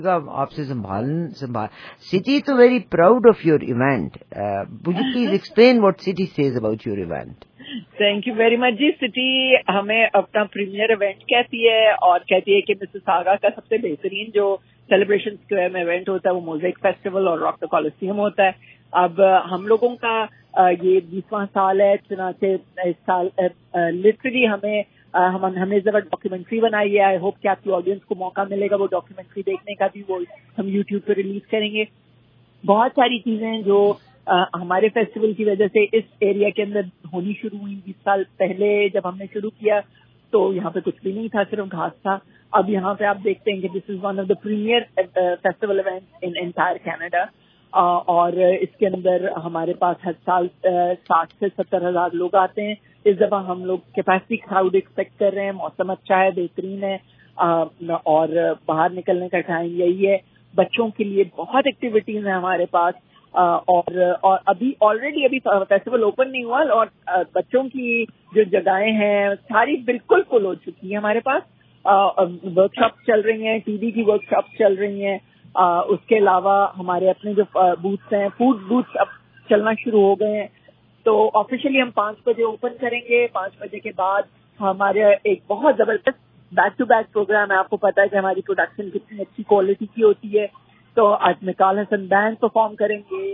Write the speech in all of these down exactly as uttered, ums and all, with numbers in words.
آپ سے سنبھال سنبھال سٹی تو very proud of your event. Would you please explain what city says about your event? Thank you very much جی. City ہمیں اپنا پریمیئر ایونٹ کہتی ہے اور کہتی ہے کہ مسیساگا کا سب سے بہترین جو سیلیبریشن اسکوائر میں ایونٹ ہوتا ہے وہ موزیک فیسٹیول اور راک دا کولوسیوم ہوتا ہے. اب ہم لوگوں کا یہ بیسواں سال ہے، چنانچہ اس سال لٹرلی ہمیں ہم ہم نے ذرا ڈاکیومنٹری بنائی ہے. آئی ہوپ کہ آپ کی آڈینس کو موقع ملے گا وہ ڈاکیومنٹری دیکھنے کا بھی، وہ ہم یوٹیوب پہ ریلیز کریں گے. بہت ساری چیزیں جو ہمارے فیسٹیول کی وجہ سے اس ایریا کے اندر ہونی شروع ہوئی. بیس سال پہلے جب ہم نے شروع کیا تو یہاں پہ کچھ بھی نہیں تھا، صرف گھاس تھا. اب یہاں پہ آپ دیکھتے ہیں کہ this is one of the premier festival event in entire Canada, اور اس کے اندر ہمارے پاس ہر سال ساٹھ سے ستر ہزار لوگ آتے ہیں. اس دفعہ ہم لوگ کیپیسٹی کراؤڈ ایکسپیکٹ کر رہے ہیں. موسم اچھا ہے، بہترین ہے، اور باہر نکلنے کا ٹائم یہی ہے. بچوں کے لیے بہت ایکٹیویٹیز ہیں ہمارے پاس، اور اور ابھی آلریڈی ابھی فیسٹیول اوپن نہیں ہوا اور بچوں کی جو جگہیں ہیں ساری بالکل فل ہو چکی ہیں. ہمارے پاس ورک شاپ چل رہی ہیں، ٹی وی کی ورک شاپ چل رہی ہیں. اس کے علاوہ ہمارے اپنے جو بوتھس ہیں، فوڈ بوتھس اب چلنا شروع ہو گئے ہیں. تو آفیشلی ہم پانچ بجے اوپن کریں گے. پانچ بجے کے بعد ہمارے ایک بہت زبردست بیک ٹو بیک پروگرام ہے. آپ کو پتا ہے کہ ہماری پروڈکشن کتنی اچھی کوالٹی کی ہوتی ہے. تو آج مکال حسن بینڈ پرفارم کریں گے.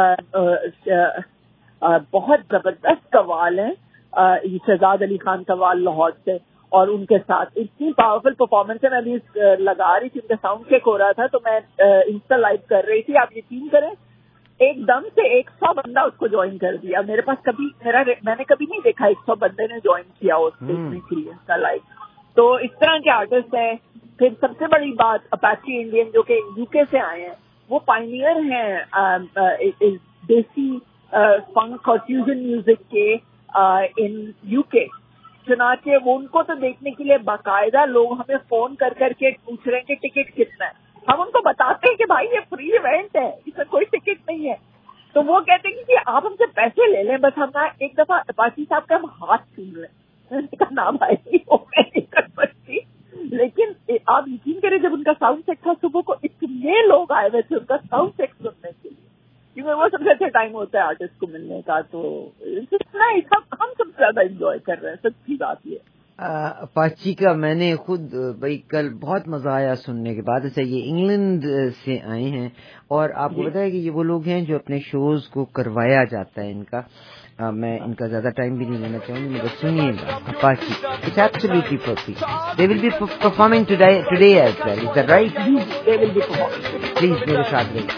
بہت زبردست قوال ہیں، شہزاد علی خان قوال لاہور سے، اور ان کے ساتھ اتنی پاورفل پرفارمنس ہے. میں ابھی لگا رہی تھی، ان کا ساؤنڈ چیک ہو رہا تھا تو میں انسٹا لائیو کر رہی تھی. آپ یقین کریں ایک دم سے ایک سو بندہ اس کو جوائن کر دیا. میرے پاس کبھی میرا میں نے کبھی نہیں دیکھا ایک سو بندے نے جوائن کیا اس دیکھنے کے لیے انسٹا لائیو. تو اس طرح کے آرٹسٹ ہیں. پھر سب سے بڑی بات اپاچی انڈین جو کہ یو کے سے آئے ہیں، وہ پائنیئر ہیں دیسی فنک اور فیوژن میوزک کے ان یو کے. چنانچہ وہ ان کو تو دیکھنے کے لیے باقاعدہ لوگ ہمیں فون کر کر کے پوچھ رہے ہیں کہ ٹکٹ کتنا ہے. ہم ان کو بتاتے ہیں کہ بھائی یہ فری ایونٹ ہے، اس میں کوئی ٹکٹ نہیں ہے. تو وہ کہتے ہیں کہ آپ ہم سے پیسے لے لیں، بس ہم ایک دفعہ اپاچی صاحب کا ہم ہاتھ چھین لیں. نام بھائی وہ میں نہیں کر سکتی، لیکن آپ یقین کریں جب ان کا ساؤنڈ چیک تھا صبح کو اتنے لوگ آئے ہوئے تھے ان کا ساؤنڈ چیک سننے کے لیے، کیونکہ وہ سب سے اچھا ٹائم ہوتا ہے آرٹسٹ کو ملنے کا. تو ہم سب سے زیادہ انجوائے کر رہے ہیں. سچی بات یہ اپاچی کا میں نے خود بھائی کل بہت مزہ آیا سننے کے بعد. اچھا یہ انگلینڈ سے آئے ہیں اور آپ کو پتا ہے کہ یہ وہ لوگ ہیں جو اپنے شوز کو کروایا جاتا ہے ان کا. Uh, میں ان کا زیادہ ٹائم بھی نہیں لینا چاہوں گی، مگر سنیے گا Apache. It's absolutely perfect. They will be performing today today as well. Is that right? They will be performing. Please میرے ساتھ رہیے.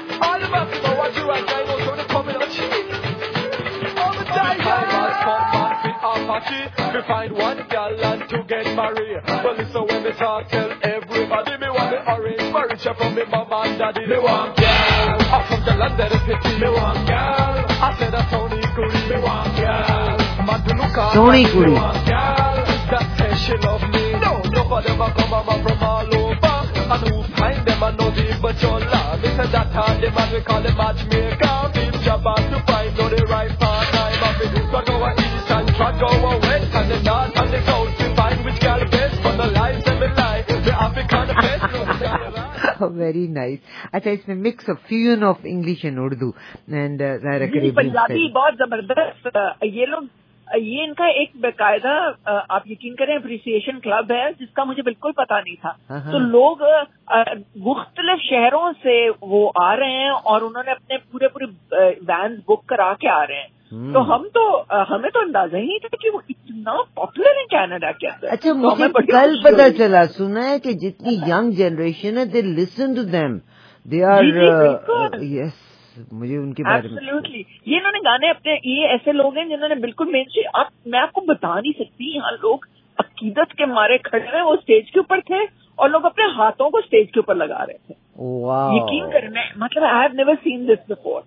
We find one girl and to get married. Well, listen when me talk, tell everybody me want the orange maricha from me mama and daddy. Me want girl, I'm from the land that is city. Me want girl, I said a Tony Kuri. Me want girl, Madunuka. Tony Kuri. Me want girl, that says she love me. No, nobody ever come over from all over. And who find them and know the but your love. Me say that time the man we call the matchmaker. Big job out to find know the right part time of it. So go a east and try go a west and the north and the south to find which girl best for the lives and the life. The African best. Very nice. اچھا اس میں mix of fusion of English and Urdu and Punjabi بہت زبردست. یہ لوگ یہ ان کا ایک باقاعدہ آپ یقین کریں اپریسیشن کلب ہے جس کا مجھے بالکل پتا نہیں تھا. تو لوگ مختلف شہروں سے وہ آ رہے ہیں اور انہوں نے اپنے پورے پورے وینز بک کرا کے آ رہے ہیں. تو ہم تو ہمیں تو اندازہ ہی نہیں تھا کہ وہ اتنا پاپولر ہے کینیڈا کے اندر. اچھا مجھے کل پتا چلا، سنا ہے کہ جتنی ینگ جنریشن ہے they listen to them, they are yes. مجھے ان کے بارے میں ایبسلیوٹلی یہ انہوں نے گانے اپنے، یہ ایسے لوگ ہیں جنہوں نے بالکل مین اسٹریم، آپ میں آپ کو بتا نہیں سکتی، یہاں لوگ عقیدت کے مارے کھڑے ہوئے وہ اسٹیج کے اوپر تھے اور لوگ اپنے ہاتھوں کو اسٹیج کے اوپر لگا رہے تھے. یقین کریں، مطلب I have never seen this before.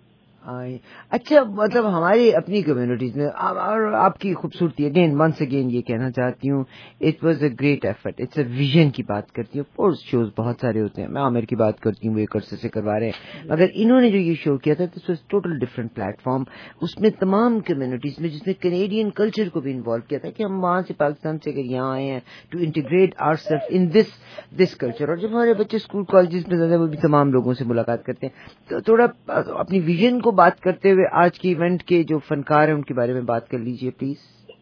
آئے. اچھا مطلب ہماری اپنی کمیونٹیز میں اور آپ کی خوبصورتی اگین ونس اگین یہ کہنا چاہتی ہوں it was a great effort. It's a vision کی بات کرتی ہوں. کورس شوز بہت سارے ہوتے ہیں, میں عامر کی بات کرتی ہوں وہ ایک عرصے سے کروا رہے ہیں, مگر انہوں نے جو یہ شو کیا تھا this was total different platform. اس میں تمام کمیونٹیز میں جس میں کینیڈین کلچر کو بھی انوالو کیا تھا کہ ہم وہاں سے پاکستان سے اگر یہاں آئے ہیں to integrate our self in this this culture. اور جب ہمارے بچے اسکول کالجز میں زیادہ وہ بھی تمام لوگوں سے ملاقات کرتے ہیں تو تھوڑا اپنی ویژن کو بات کرتے ہوئے آج کے ایونٹ کے جو فنکار ہیں ان کے بارے میں بات کر لیجئے پلیز.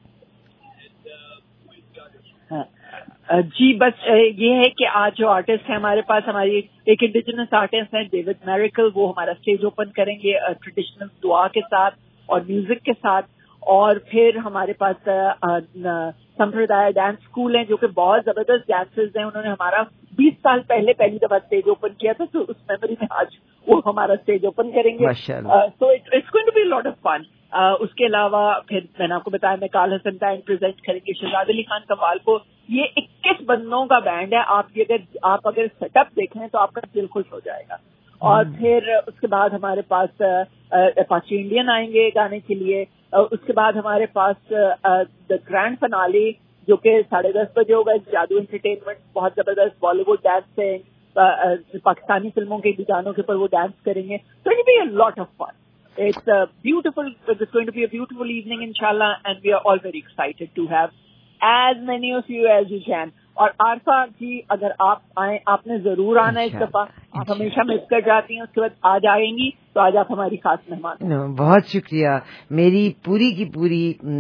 جی بس یہ ہے کہ آج جو آرٹسٹ ہیں ہمارے پاس, ہماری ایک انڈیجنس آرٹسٹ ہیں ڈیوڈ میریکل, وہ ہمارا اسٹیج اوپن کریں گے ٹریڈیشنل دعا کے ساتھ اور میوزک کے ساتھ. اور پھر ہمارے پاس سمپردایا ڈانس اسکول ہیں جو کہ بہت زبردست ڈانسرز ہیں. انہوں نے ہمارا بیس سال پہلے پہلی دفعہ اسٹیج اوپن کیا تھا, تو اس میموری میں آج وہ ہمارا اسٹیج اوپن کریں گے. So it's going to be lot of fun. اس کے علاوہ پھر میں نے آپ کو بتایا میں کال حسن ٹائم پریزنٹ کریں گے شہزاد علی خان قوال کو. یہ اکیس بندوں کا بینڈ ہے. آپ کی اگر آپ اگر سیٹ اپ دیکھیں تو آپ کا دل خوش ہو جائے گا. اور پھر اس کے بعد ہمارے پاس اپاچی انڈین آئیں گے گانے کے لیے. اس کے بعد ہمارے پاس دا گرینڈ فنالی جو کہ ساڑھے دس بجے ہوگا. جادو انٹرٹینمنٹ بہت زبردست بالی ووڈ ڈانس ہے, پاکستانی فلموں کے بھی گانوں کے اوپر وہ ڈانس کریں گے. So it will be a lot of fun. It's a beautiful, it's going to be a beautiful evening inshallah, and we are all very excited to have as many of you as you can. اور عارفہ جی اگر آپ آئیں, آپ نے ضرور آنا ہے اس دفعہ. آپ ہمیشہ مس کر جاتی ہیں, اس کے بعد آج آئیں گی تو آج آپ ہماری خاص مہمان. بہت شکریہ. میری پوری کی پوری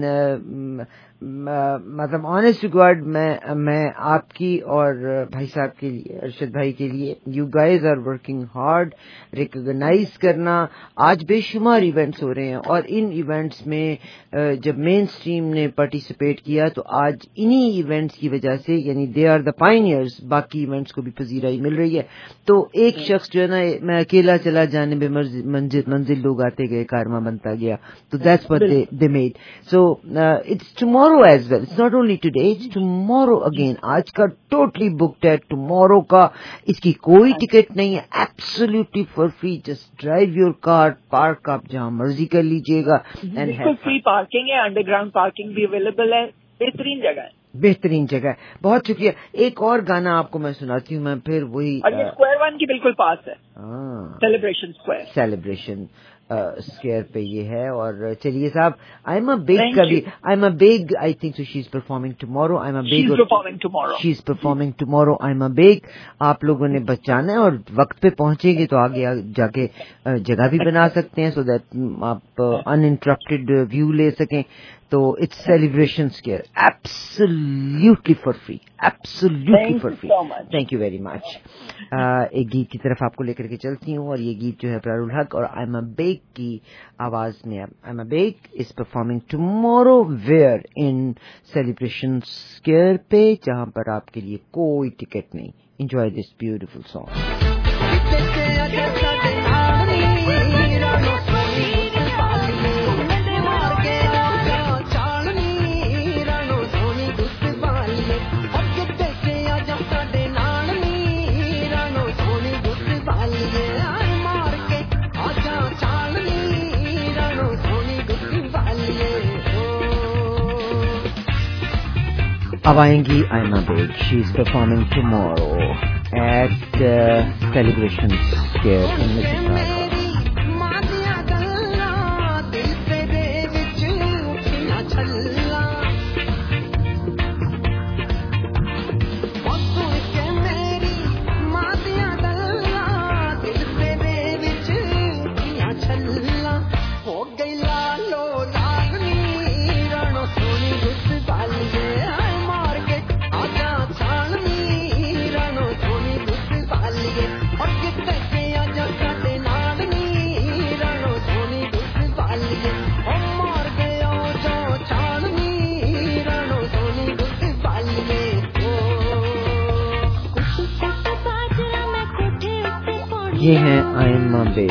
مطلب آنیسٹ ٹو گاڈ میں میں آپ کی اور بھائی صاحب کے لیے, ارشد بھائی کے لیے, you guys are working hard. Recognise کرنا, آج بے شمار ایونٹس ہو رہے ہیں اور ان ایونٹس میں جب مین اسٹریم نے پارٹیسپیٹ کیا تو آج انہی ایونٹس کی وجہ سے یعنی دے آر دا پائنیئرز, باقی ایونٹس کو بھی پذیرائی مل رہی ہے. تو ایک شخص جو ہے نا, میں اکیلا چلا جانب منزل منزل لوگ آتے گئے کارواں بنتا گیا, تو that's what they made. So it's tomorrow as well, it's not only today, it's tomorrow again. آج کا ٹوٹلی بکڈ ہے, ٹمورو کا اس کی کوئی ٹکٹ نہیں ہے, absolutely for free. Just drive your car, park آپ جہاں مرضی کر لیجیے گا. بالکل فری پارکنگ ہے, انڈر گراؤنڈ پارکنگ بھی اویلیبل ہے, بہترین جگہ ہے. بہترین جگہ ہے. بہت شکریہ. ایک اور گانا آپ کو میں سناتی ہوں, میں پھر وہی اسکوائر ون کی بالکل پاس ہے, سیلیبریشن اسکوائر, سیلیبریشن اسکوائر پہ یہ ہے. اور چلیے صاحب, آئی ایم اے بگ کا بھی Aima Baig I think so she is performing tomorrow. Aima Baig she is performing tomorrow. Aima Baig. آپ لوگوں نے بچانا ہے اور وقت پہ پہنچیں گے تو آگے جا کے جگہ بھی بنا سکتے ہیں سو دیٹ آپ ان انٹرپٹیڈ ویو لے سکیں. تو it's Celebration Square, absolutely for free, absolutely for free. Thank you very much. ایک گیت کی طرف آپ کو لے کر کے چلتی ہوں, اور یہ گیت جو ہے پرار الحق اور آئی ایم اے بیگ کی آواز میں. Aima Baig is performing tomorrow where in Celebration Square پہ, جہاں پر آپ کے لیے کوئی ٹکٹ نہیں. Enjoy this beautiful song. اب آئیں گی Aima Baig. She is performing tomorrow at Celebration Square in Mississauga. یہ ہیں آئمہ بیگ.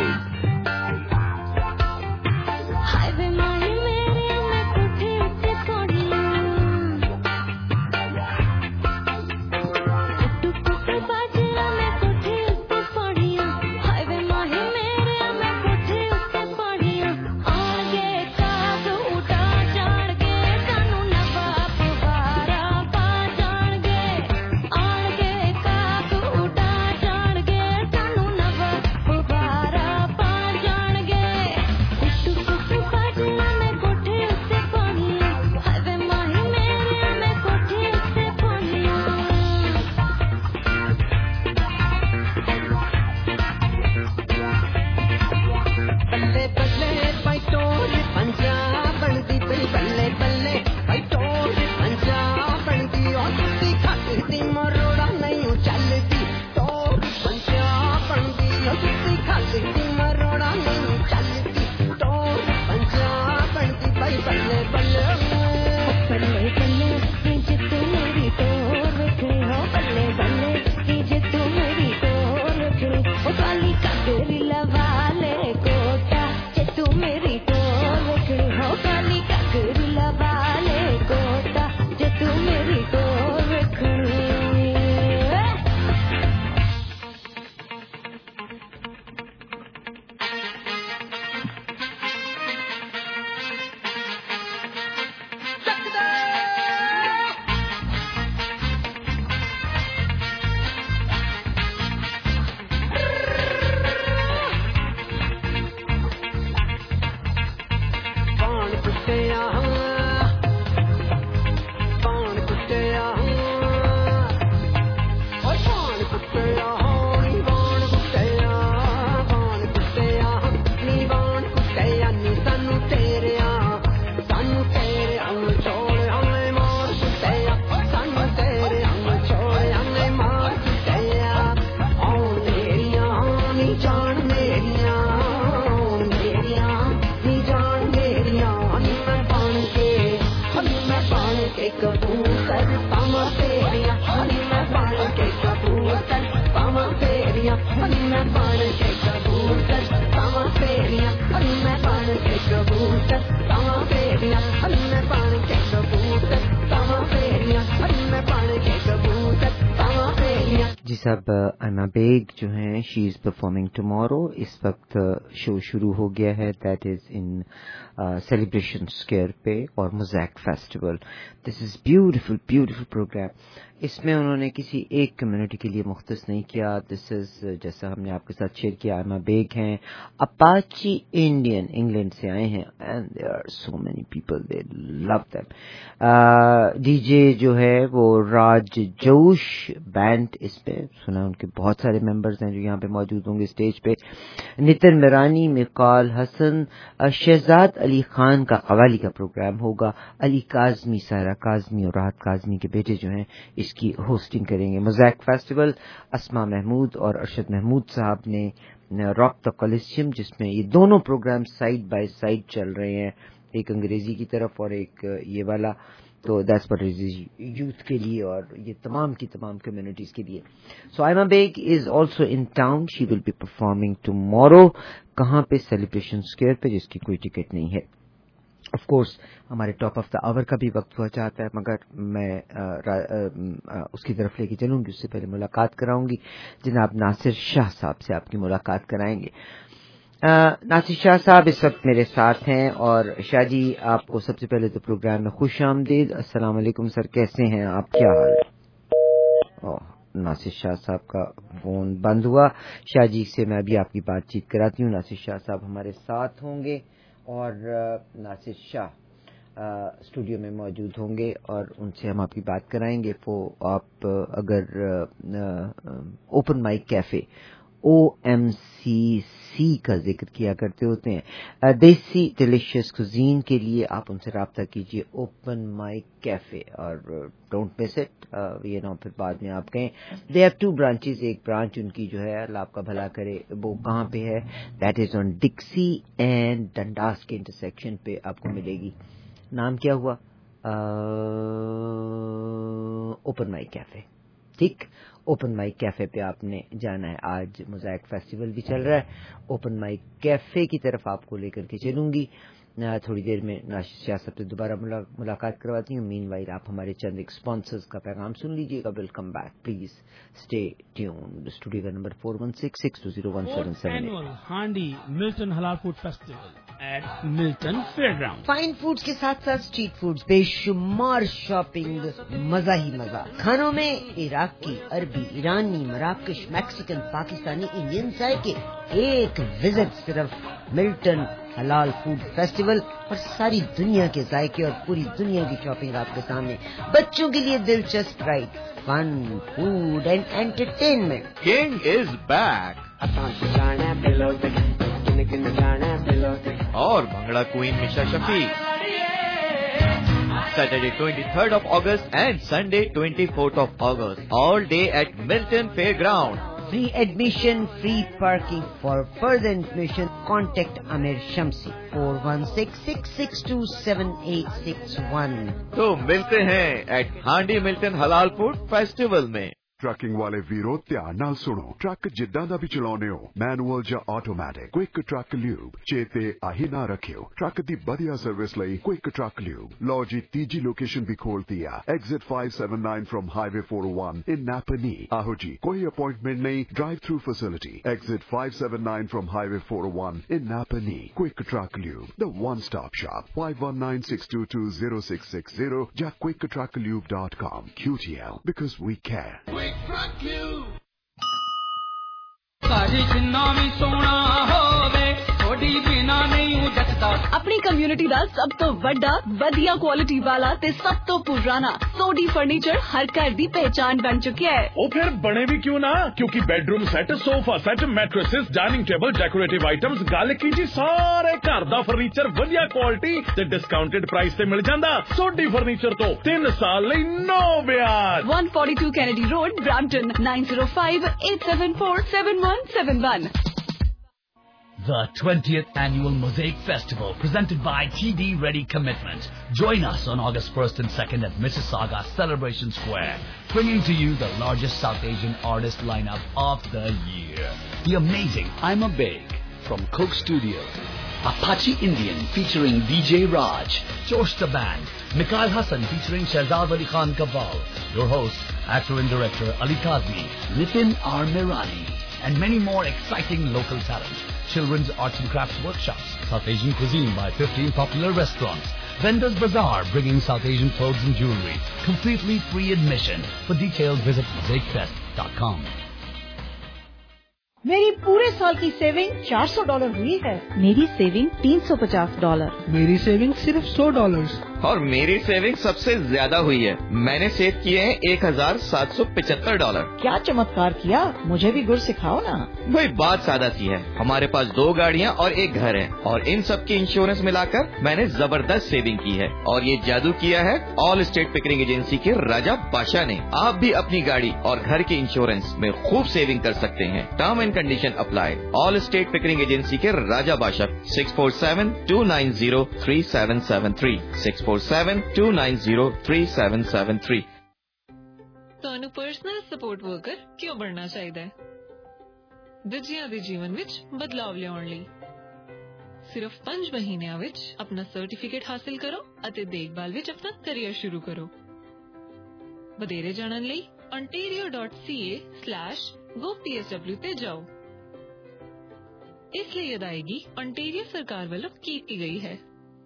काली का गरिला वाले कोटा जे तू मेरी टोर रखनी हो काली का गरिला वाले कोटा जे तू मेरी टोर रखनी जी साहब, अन्ना बेग जो हैं शी इज़ परफॉर्मिंग टुमारो. इस वक्त शो शुरू हो गया है, that is in Celebration Square पे और Mosaic festival. This is beautiful beautiful programme. इसमें उन्होंने किसी एक कम्युनिटी के लिए मुख्तस नहीं किया. दिस इज़ जैसा हमने आपके साथ शेयर किया, अन्ना बेग हैं अपाची इंडियन, इंग्लैंड से आए हैं and there are so many people, they love them. DJ जो है वो राज जोश बैंड, इस पे सुना उनके बहुत सारे मेंबर्स हैं जो यहाँ पे मौजूद होंगे स्टेज पे. नितिन मिरानी, मिकाल हसन, शहजाद अली खान का कवाली का प्रोग्राम होगा. अली काजमी, सारा काजमी और राहत काजमी के बेटे जो हैं इसकी होस्टिंग करेंगे. मोज़ैक फेस्टिवल अस्मा महमूद और अरशद महमूद साहब ने रॉक द कॉलिसियम, जिसमें ये दोनों प्रोग्राम साइड बाय साइड चल रहे हैं, एक अंग्रेजी की तरफ और एक ये वाला, तो दैट्स फॉर यूथ के लिए और ये तमाम की तमाम कम्युनिटीज के लिए. So Aima Baig is also in town, she will be performing tomorrow. कहाँ पे? सेलिब्रेशन स्क्वायर पे, जिसकी कोई टिकट नहीं है. ऑफ कोर्स हमारे टॉप ऑफ द आवर का भी वक्त हुआ चाहता है, मगर मैं आ, रा, आ, आ, उसकी तरफ लेके चलूंगी. उससे पहले मुलाकात कराऊंगी जनाब नासिर शाह साहब से, आपकी मुलाकात कराएंगे. नासिर शाह साहब इस वक्त मेरे साथ हैं. और शाह जी, आपको सबसे पहले तो प्रोग्राम में खुश आमदीद. अस्सलाम वालेकुम सर, कैसे हैं आप, क्या हाल है? ओह, नासिर शाह साहब का फोन बंद हुआ. शाह जी से मैं अभी आपकी बातचीत कराती हूँ. नासिर शाह साहब हमारे साथ होंगे और नासिर शाह स्टूडियो में मौजूद होंगे और उनसे हम आपकी बात कराएंगे. वो आप अगर open mic cafe O M C C का जिक्र किया करते होते हैं, देसी डिलीशियस कुजीन के लिए आप उनसे रब्ता कीजिए. ओपन माइक कैफे, और डोंट मिस इट. ये ना फिर बाद में आप कहें. They have two branches. एक ब्रांच उनकी जो है, अल्लाह आपका भला करे, वो कहाँ पे है? That is on Dixie and Dundas के इंटरसेक्शन पे आपको मिलेगी. नाम क्या हुआ? Open mic cafe. ठीक, ओपन माइक कैफे पे आपने जाना है. आज मोज़ैक फेस्टिवल भी चल रहा है. ओपन माइक कैफे की तरफ आपको लेकर के चलूंगी. थोड़ी देर में नासिर शाह साहब से दोबारा मुला, मुलाकात करवाती हूँ. मीनवाइल आप हमारे चंद एक स्पॉन्सर्स का पैगाम सुन लीजिएगा. Welcome back, please stay tuned. Studio का number four one six six two zero one seven seven. Handi Milton halal food festival at Milton fairground. Fine foods के साथ साथ स्ट्रीट फूड्स, बेशुमार शॉपिंग, मजा ही मजा. खानों में इराक की, अरबी, ईरानी, मराकश, मैक्सिकन, पाकिस्तानी, इंडियन जायके. एक विजिट सिर्फ मिल्टन हलाल फूड फेस्टिवल और सारी दुनिया के जायके और पूरी दुनिया की शॉपिंग आपके सामने. बच्चों के लिए दिलचस्प ride, fun, food and entertainment. King is back और bhangra queen Misha Shafi. Saturday twenty-third of August and Sunday twenty-fourth of August. All day at Milton Fairground. Free admission, free parking. For further information, contact Amir Shamsi four one six six six two seven eight six one. तो मिलते हैं at हांडी Milton halal food festival में. Trucking ਵਾਲੇ ਵੀਰੋ ਧਿਆਨ ਨਾਲ ਸੁਣੋ। ਟਰੱਕ ਜਿੱਦਾਂ ਦਾ ਵੀ ਚਲਾਉਣੇ ਹੋ, ਮੈਨੂਅਲ ਜਾਂ ਆਟੋਮੈਟਿਕ, ਕੁਇਕ ਟਰੱਕ ਲਿਊਬ ਚੇਤੇ ਆਹੀ ਨਾ ਰੱਖਿਓ। ਟਰੱਕ ਦੀ ਵਧੀਆ ਸਰਵਿਸ ਲਈ ਕੁਇਕ ਟਰੱਕ ਲਿਊਬ। ਲਓ ਜੀ, ਤੀਜੀ ਲੋਕੇਸ਼ਨ ਵੀ ਖੋਲਤੀ ਆ, exit five seventy-nine from highway four oh one in Napa Knee। ਆਹੋ ਜੀ, ਕੋਈ ਅਪਾਇੰਟਮੈਂਟ ਨਹੀਂ, drive through facility. Exit five seventy-nine from highway four oh one in Napa Knee। Quick truck lube, the one stop shop। five one nine six two two zero six six zero ਜਾਂ quick truck lube dot com। Q T L, because we care। ਆਪਣੀ community ਦਾ ਸਭ ਤੋਂ ਵੱਡਾ, ਵਧੀਆ quality ਵਾਲਾ ਤੇ ਸਭ ਤੋਂ ਪੁਰਾਣਾ ਸੋਢੀ ਫਰਨੀਚਰ ਹਰ ਘਰ ਦੀ ਪਹਿਚਾਨ ਬਣ ਚੁੱਕਿਆ ਹੈ। ਉਹ ਫਿਰ ਬਣੇ ਵੀ ਕਿਉਂ ਨਾ, ਕਿਉਂਕਿ bedroom set, sofa set, mattresses, dining table, decorative items, ਗੱਲ ਕੀ ਜੀ, ਸਾਰੇ ਘਰ ਦਾ ਫਰਨੀਚਰ ਵਧੀਆ ਕੁਆਲਿਟੀ ਤੇ ਡਿਸਕਾਊਂਟਡ ਪ੍ਰਾਈਸ ਤੇ ਮਿਲ ਜਾਂਦਾ। ਸੋਢੀ ਫਰਨੀਚਰ ਤੋਂ ਤਿੰਨ ਸਾਲ ਲਈ ਨੋ ਵਿਆਜ। one forty-two Kennedy Road, Brampton, nine zero five eight seven four seven one seven one. The twentieth Annual Mosaic Festival, presented by T D Ready Commitment. Join us on August first and second at Mississauga Celebration Square, bringing to you the largest South Asian artist lineup of the year. The amazing I'm a Big from Coke Studio, Apache Indian featuring D J Raj, Josh the Band, Mikhail Hassan featuring Shahzad Ali Khan Kaval, your host, actor and director Ali Kazmi, Nitin R. Mirani, and many more exciting local talent. Children's arts and crafts workshops, South Asian cuisine by fifteen popular restaurants, Vendors Bazaar bringing South Asian clothes and jewelry, completely free admission. For details visit mosaic fest dot com. मेरी पूरे साल की saving चार सौ dollar हुई है। मेरी saving तीन सौ पचास डॉलर। मेरी सेविंग सिर्फ सौ डॉलर। और मेरी सेविंग सबसे ज्यादा हुई है, मैंने सेव किए हैं एक हजार सात सौ पिछहत्तर डॉलर। क्या चमत्कार किया, मुझे भी गुर सिखाओ ना। भाई बात सादा सी है, हमारे पास दो गाड़ियाँ और एक घर है, और इन सब की इंश्योरेंस मिलाकर मैंने जबरदस्त सेविंग की है। और ये जादू किया है ऑल स्टेट पिकरिंग एजेंसी के राजा बादशाह ने। आप भी अपनी गाड़ी और घर के इंश्योरेंस में खूब सेविंग कर सकते हैं। Term and condition apply. All state Pickering agency के Raja Badshah, six four seven two nine zero three seven seven three six four seven two nine zero three seven seven three। ਤੁਹਾਨੂੰ ਪਰਸਨਲ ਸਪੋਰਟ ਵਰਕਰ ਕਿਉਂ ਬਣਨਾ ਚਾਹੀਦਾ ਹੈ? ਦੂਜਿਆਂ ਦੇ ਜੀਵਨ ਵਿੱਚ ਬਦਲਾਵ ਲਿਆਉਣ ਲਈ। ਸਿਰਫ ਪੰਜ ਮਹੀਨਿਆਂ ਵਿੱਚ ਆਪਣਾ ਸਰਟੀਫਿਕੇਟ ਹਾਸਲ ਕਰੋ ਅਤੇ ਦੇਖਭਾਲ ਵਿੱਚ ਆਪਣਾ ਕੈਰੀਅਰ ਸ਼ੁਰੂ ਕਰੋ। ਵਧੇਰੇ ਜਾਣਨ ਲਈ ontario dot c a slash gov p s w ਤੇ ਜਾਓ। ਇਸ ਲਈ ਅਦਾਇਗੀ ontario ਸਰਕਾਰ ਵੱਲੋਂ ਕੀਤੀ ਗਈ ਹੈ।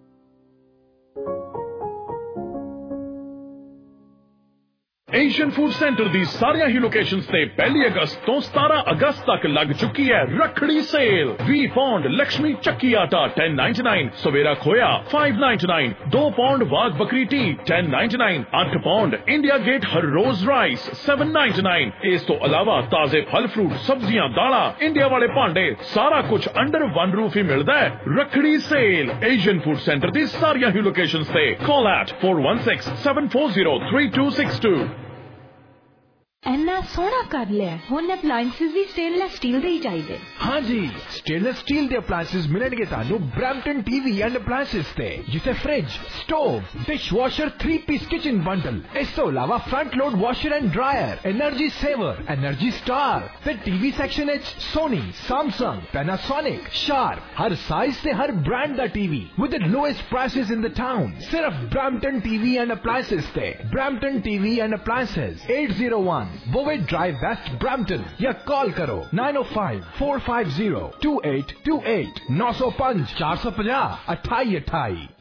ਏਸ਼ੀਅਨ ਫੂਡ ਸੈਂਟਰ ਦੀ ਸਾਰੀਆਂ ਹੀ ਲੋਕੇਸ਼ਨਸ ਤੇ ਪਹਿਲੀ ਅਗਸਤ ਤੋਂ ਸਤਾਰਾਂ ਅਗਸਤ ਤੱਕ ਲੱਗ ਚੁੱਕੀ ਹੈ ਰੱਖੜੀ ਸੇਲ। ਵੀਹ ਪੌਂਡ ਲక్ష్ਮੀ ਚੱਕੀ ਆਟਾ ten ninety-nine, ਸਵੇਰਾ ਖੋਇਆ five ninety-nine, ਦੋ pound Wagh Bakri tea ten ninety-nine, ਅੱਠ ਪੌਂਡ ਇੰਡੀਆ ਗੇਟ ਹਰ ਰੋਜ਼ ਰਾਈਸ seven ninety-nine। ਇਸ ਤੋਂ ਇਲਾਵਾ ਤਾਜ਼ੇ ਫਲ ਫਰੂਟ, ਸਬਜ਼ੀਆਂ, ਦਾਲਾਂ, ਇੰਡੀਆ ਵਾਲੇ ਭਾਂਡੇ, ਸਾਰਾ ਕੁਝ ਅੰਡਰ ਵਨ ਰੂਫ ਹੀ ਮਿਲਦਾ ਹੈ। Rakhri sale Asian food centre ਦੀ ਸਾਰੀਆਂ ਹੀ ਲੋਕੇਸ਼ਨਸ ਤੇ call at four one six seven four zero three two six two। ਇੰਨਾ ਸੋਹਣਾ ਕਰ ਲਿਆ, ਹੁਣ ਅਪਲਾਇੰਸਸ ਵੀ ਸਟੇਨਲੈਸ ਸਟੀਲ ਦੇ ਹੀ ਚਾਹੀਦੇ। ਹਾਂਜੀ, ਸਟੇਨਲੈਸ ਸਟੀਲ ਦੇ ਅਪਲਾਇੰਸਸ ਮਿਲਣਗੇ ਤੁਹਾਨੂੰ ਬ੍ਰੈਂਪਟਨ ਟੀਵੀ ਐਂਡ ਅਪਲਾਇੰਸਸ ਤੇ, ਜਿੱਥੇ fridge, stove, dish washer, three piece kitchen bundle, ਇਸ ਤੋਂ ਇਲਾਵਾ front load washer and dryer, energy saver, energy star ਤੇ ਟੀਵੀ ਸੈਕਸ਼ਨ ਵਿੱਚ ਸੋਨੀ, ਸੈਮਸੰਗ, ਪੈਨਾਸੋਨਿਕ, ਸ਼ਾਰਪ, ਹਰ ਸਾਈਜ਼ ਤੇ ਹਰ ਬ੍ਰਾਂਡ ਦਾ TV with the lowest prices in the town. ਸਿਰਫ ਬ੍ਰੈਂਪਟਨ ਟੀਵੀ ਐਂਡ ਅਪਲਾਇੰਸਸ ਤੇ। Brampton TV and appliances eight zero one Bovett Drive West Brampton, या call करो nine oh five four five zero two eight two eight nine oh five four five zero eight eight eight।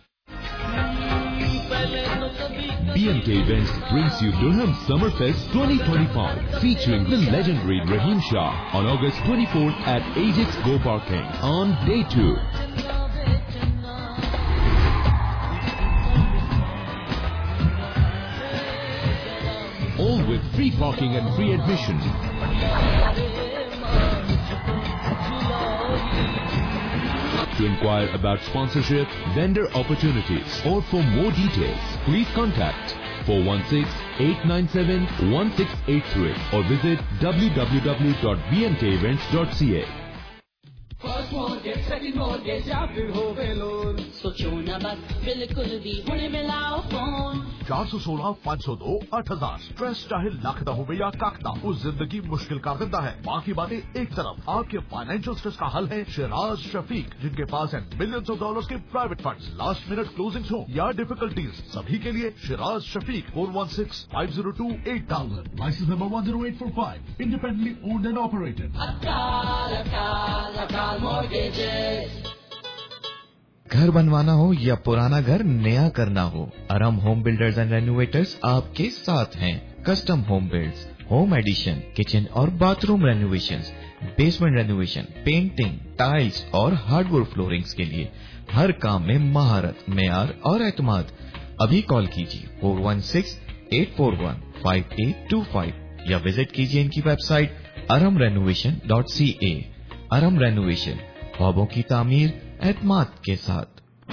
B M K Events brings you Durham Summerfest twenty twenty-five, featuring the legendary Rahim Shah on August twenty-fourth at Ajax Go Parking on day two. All with free parking and free admission. To inquire about sponsorship, vendor opportunities, or for more details, please contact four one six eight nine seven one six eight three or visit w w w dot b m k events dot c a. First mortgage second mortgage या फिर होवे loan, सोचो ना बस बिल्कुल भी हुणे मिलाओ फोन। चार सौ सोलह पाँच सौ दो आठ हजार स्ट्रेस चाहे लाख दा होवे या काकता, वो जिंदगी मुश्किल कर देता है। बाकी बातें एक तरफ, आपके फाइनेंशियल स्ट्रेस का हल है शिराज शफीक, जिनके पास है मिलियंस ऑफ डॉलर्स के private funds, last minute closings हो या डिफिकल्टीज, सभी के लिए Shiraz Shafiq four one six five zero two eight thousand, license number one zero eight four five, independently owned and operated. अकाल अकाल अकाल मॉर्गेजेस। घर बनवाना हो या पुराना घर नया करना हो, Aram home builders and renovators आपके साथ हैं। Custom home builds, home addition, kitchen और bathroom renovations, basement renovation, painting, tiles और हार्डवुड फ्लोरिंग्स के लिए हर काम में महारत, मेयार और एतमाद। अभी कॉल कीजिए four one six eight four one five eight two five या विजिट कीजिए इनकी website Aram renovation dot C A. Aram renovation, ख्वाबों की तामीर एतमाद के साथ।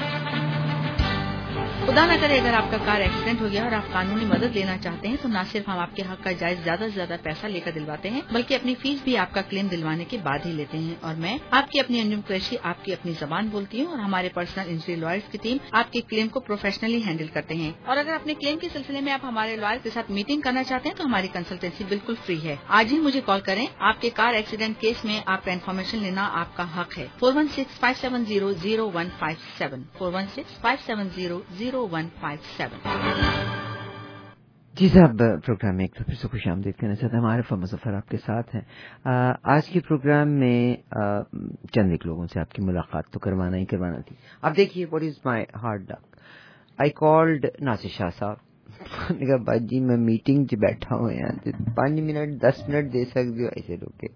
खुदा न करे अगर आपका कार एक्सीडेंट हो गया और आप कानूनी मदद लेना चाहते हैं तो न सिर्फ हम आपके हक का जायज ज्यादा से ज्यादा पैसा लेकर दिलवाते हैं, बल्कि अपनी फीस भी आपका क्लेम दिलवाने के बाद ही लेते हैं। और मैं आपकी अपनी अंजुम कुरैशी आपकी अपनी जबान बोलती हूँ और हमारे पर्सनल इंजरी लॉयर्स की टीम आपके क्लेम को प्रोफेशनली हैंडल करते हैं। और अगर अपने क्लेम के सिलसिले में आप हमारे लॉयर के साथ मीटिंग करना चाहते हैं तो हमारी कंसल्टेंसी बिल्कुल फ्री है। आज ही मुझे कॉल करें। आपके कार एक्सीडेंट केस में आपका इन्फॉर्मेशन लेना आपका हक है। Four one six five seven zero zero one five seven four one six five seven zero zero one five seven. जी साहब, प्रोग्राम में एक तो फिर से खुश आमदीद कहना चाहते हैं। हमारे फम मुज़फ़्फ़र आपके साथ हैं। आ, आज के प्रोग्राम में आ, चंद एक लोगों से आपकी मुलाकात तो करवाना ही करवाना थी। अब देखिए, what is my hard luck, I called Nasir Shah साहब। मैंने कहा बात जी मैं मीटिंग च बैठा हूँ यार, पाँच मिनट दस मिनट दे सकते हो ऐसे रोके।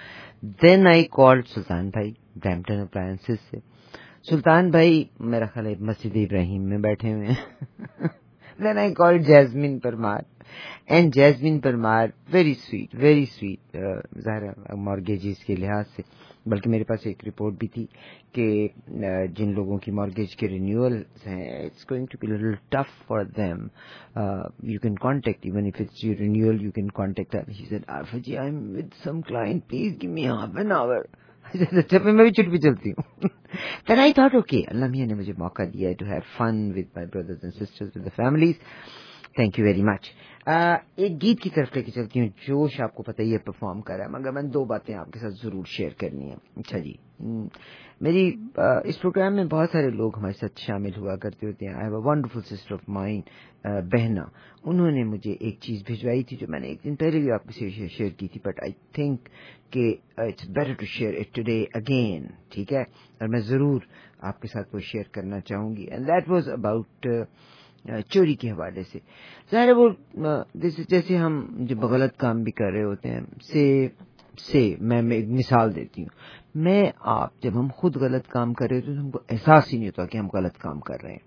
देन आई कॉल्ड सुल्तान भाई ब्रैम्पटन अप्लायंसेस से। सुल्तान भाई मेरा ख्याल है मस्जिद इब्राहिम में बैठे हुए हैं। Then I called Jasmine Parmar, and Jasmine Parmar very sweet, very sweet, ज़ाहिर मॉर्गेजेस के लिहाज से। बल्कि मेरे पास एक रिपोर्ट भी थी कि जिन लोगों की मॉर्गेज के रिन्यूअल हैं, it's going to be little tough for them, you can contact even if it's your renewal, you can contact her. She said Arfa ji I am with some client, please give me half an hour. अच्छा मैं भी छुट्टी चलती हूँ। Then I thought, okay, अल्लाह मियाँ ने मुझे मौका दिया है to have fun with my brothers and sisters, with the families. Thank you very much. uh, एक गीत की तरफ लेके चलती हूँ। जोश आपको पता ही है परफॉर्म कर रहा है, मगर मैंने दो बातें आपके साथ जरूर शेयर करनी है। अच्छा जी, मेरी uh, इस प्रोग्राम में बहुत सारे लोग हमारे साथ शामिल हुआ करते होते हैं। I have a wonderful sister of mine, बहना। उन्होंने मुझे एक चीज भिजवाई थी जो मैंने एक दिन पहले भी आपके साथ शेयर की थी, बट आई थिंक कि it's better to share it today again. ठीक है, और मैं जरूर आपके साथ वो शेयर करना चाहूंगी। एंड दैट वाज अबाउट चोरी के हवाले से। ज़ाहिर है वो जैसे जैसे हम जब गलत काम भी कर रहे होते हैं, से से मैं, मैं एक मिसाल देती हूँ। मैं आप जब हम खुद गलत काम कर रहे होते हैं तो हमको एहसास ही नहीं होता कि हम गलत काम कर रहे हैं।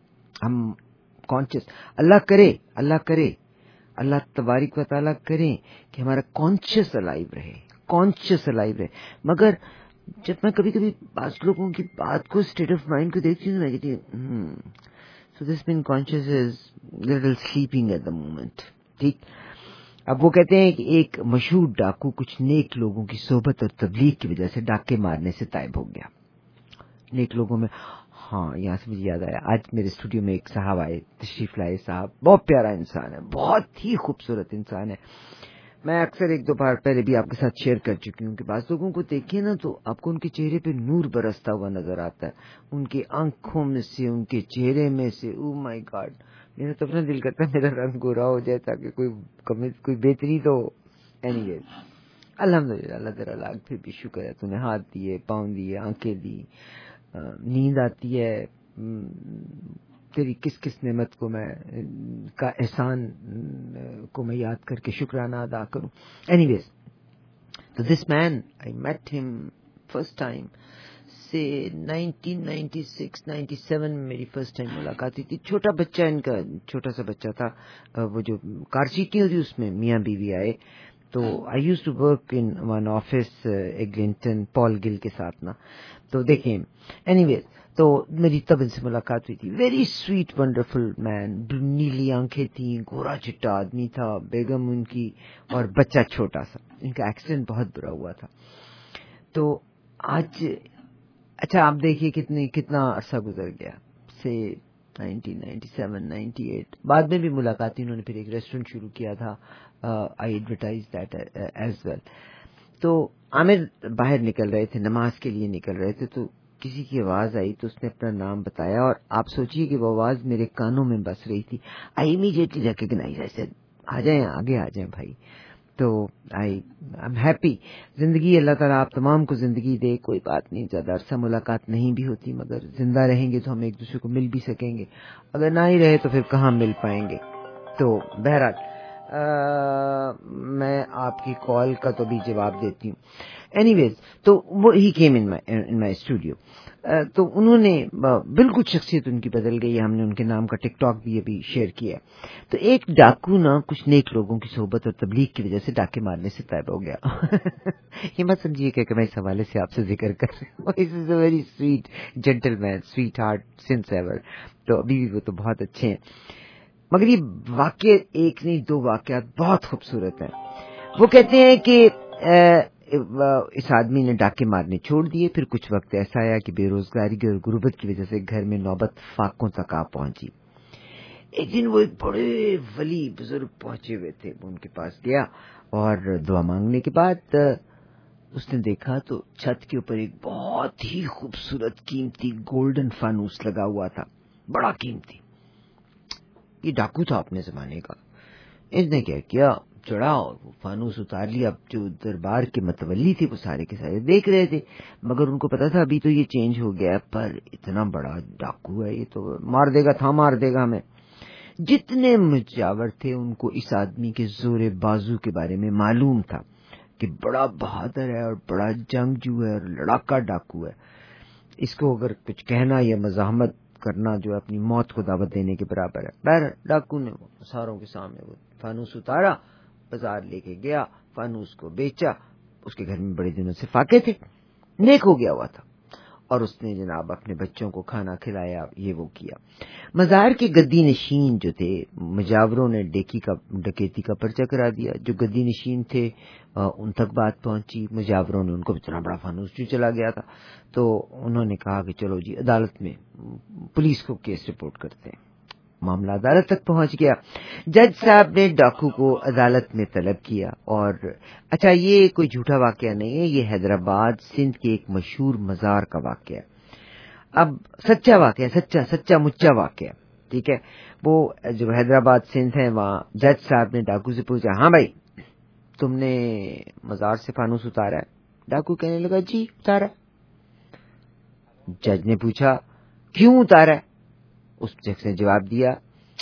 हम कॉन्शियस, अल्लाह करे अल्लाह करे अल्लाह तबारिक व तआला करे कि हमारा कॉन्शियस अलाइव रहे, कॉन्शियस अलाइव रहे। मगर जब मैं कभी कभी पांच लोगों की बात को, स्टेट ऑफ माइंड को देखती हूँ, मैं कहती हूँ so this mean conscious is little sleeping at the moment. ठीक, अब वो कहते हैं कि एक मशहूर डाकू कुछ नेक लोगों की सोबत और तबलीग की वजह से डाके मारने से तायब हो गया। नेक लोगों में, हाँ, यहाँ से मुझे याद आया, आज मेरे स्टूडियो में एक साहब आए, तशरीफ लाए साहब, बहुत प्यारा इंसान है, बहुत ही खूबसूरत इंसान है। मैं अक्सर एक दो बार पहले भी आपके साथ शेयर कर चुकी हूँ कि बास लोगों को देखिए ना तो आपको उनके चेहरे पे नूर बरसता हुआ नजर आता है, उनकी आंखों में से, उनके चेहरे में से। ओ माय गॉड, मेरा तो अपना दिल करता है मेरा रंग गोरा हो जाए ताकि कोई कमी, कोई बेहतरी तो। एनीवेज, अल्हम्दुलिल्लाह, अल्लाह तेरा लाख फिर भी शुक्र है, तूने हाथ दिए, पाँव दिए, आंखें दी, नींद आती है। तेरी किस किस नेमत को मैं का एहसान को मैं याद करके शुक्राना अदा करूं। एनीवेज, तो this man, I met him first time से nineteen ninety six ninety seven में मेरी फर्स्ट टाइम मुलाकात हुई थी। छोटा बच्चा, इनका छोटा सा बच्चा था, वो जो कार सीट नहीं होती उसमें मियाँ बीवी आए। तो I used to work in one office Eglinton, Paul Gill के साथ ना। तो देखें, एनीवेज, तो मेरी तब इनसे मुलाकात हुई थी। वेरी स्वीट वंडरफुल मैन, नीली आंखें थी, गोरा चिट्टा आदमी था, बेगम उनकी और बच्चा छोटा सा। इनका एक्सीडेंट बहुत बुरा हुआ था। तो आज اچھا آپ دیکھیے کتنی کتنا عرصہ گزر گیا سے nineteen ninety seven ninety eight بعد میں بھی ملاقات انہوں نے پھر ایک ریسٹورینٹ شروع کیا تھا I advertise that as well. تو عامر باہر نکل رہے تھے نماز کے لیے نکل رہے تھے تو کسی کی آواز آئی تو اس نے اپنا نام بتایا اور آپ سوچیے کہ وہ آواز میرے کانوں میں بس رہی تھی. آئی امیڈیٹلی ریکگنائز ایسے آ جائیں آگے آ جائیں بھائی. تو آئی ایم ہیپی. زندگی اللہ تعالیٰ آپ تمام کو زندگی دے, کوئی بات نہیں, زیادہ عرصہ ملاقات نہیں بھی ہوتی مگر زندہ رہیں گے تو ہم ایک دوسرے کو مل بھی سکیں گے, اگر نہ ہی رہے تو پھر کہاں مل پائیں گے. تو بہرحال میں آپ کی کال کا تو بھی جواب دیتی ہوں. اینی ویز تو وہ he came in my studio. تو انہوں نے بالکل شخصیت ان کی بدل گئی. ہم نے ان کے نام کا ٹک ٹاک بھی ابھی شیئر کیا. تو ایک ڈاکو نا کچھ نیک لوگوں کی صحبت اور تبلیغ کی وجہ سے ڈاکے مارنے سے طائب ہو گیا. یہ مت سمجھیے کہ میں اس حوالے سے آپ سے ذکر کر رہا ہوں. اس is a very sweet gentleman, sweetheart since ever. تو ابھی بھی وہ تو بہت اچھے ہیں مگر یہ واقع ایک نہیں دو واقعات بہت خوبصورت ہیں. وہ کہتے ہیں کہ اس آدمی نے ڈاکے مارنے چھوڑ دیے. پھر کچھ وقت ایسا آیا کہ بے روزگاری اور غربت کی وجہ سے گھر میں نوبت فاقوں تک آ پہنچی. ایک دن وہ ایک بڑے ولی بزرگ پہنچے ہوئے تھے, وہ ان کے پاس گیا اور دعا مانگنے کے بعد اس نے دیکھا تو چھت کے اوپر ایک بہت ہی خوبصورت قیمتی گولڈن فانوس لگا ہوا تھا, بڑا قیمتی. یہ ڈاکو تھا اپنے زمانے کا. اس نے کیا کیا, چڑھا اور وہ فانوس اتار لیا. اب جو دربار کے متولی تھے وہ سارے کے سارے دیکھ رہے تھے مگر ان کو پتا تھا ابھی تو یہ چینج ہو گیا, پر اتنا بڑا ڈاکو ہے یہ تو مار دے گا, تھا مار دے گا ہمیں. جتنے مجاور تھے ان کو اس آدمی کے زور بازو کے بارے میں معلوم تھا کہ بڑا بہادر ہے اور بڑا جنگجو ہے اور لڑاکا ڈاکو ہے. اس کو اگر کچھ کہنا یا مزاحمت کرنا جو اپنی موت کو دعوت دینے کے برابر ہے. بہر ڈاکو نے ساروں کے سامنے وہ فانوس اتارا, بازار لے کے گیا, فانوس کو بیچا. اس کے گھر میں بڑے دنوں سے فاقے تھے, نیک ہو گیا ہوا تھا اور اس نے جناب اپنے بچوں کو کھانا کھلایا, یہ وہ کیا. مزار کے گدی نشین جو تھے مجاوروں نے ڈیکی کا ڈکیتی کا پرچہ کرا دیا. جو گدی نشین تھے ان تک بات پہنچی. مجاوروں نے ان کو اتنا بڑا فانوس جو چلا گیا تھا تو انہوں نے کہا کہ چلو جی عدالت میں پولیس کو کیس رپورٹ کرتے ہیں. معاملہ عدالت تک پہنچ گیا. جج صاحب نے ڈاکو کو عدالت میں طلب کیا. اور اچھا یہ کوئی جھوٹا واقعہ نہیں ہے, یہ حیدرآباد سندھ کے ایک مشہور مزار کا واقعہ ہے. اب سچا واقعہ, سچا سچا مچا واقعہ, ٹھیک ہے. وہ جو حیدرآباد سندھ ہے وہاں جج صاحب نے ڈاکو سے پوچھا, ہاں بھائی تم نے مزار سے فانوس اتارا ہے؟ ڈاکو کہنے لگا جی اتارا. جج نے پوچھا کیوں اتارا ہے؟ اس شخص نے جواب دیا,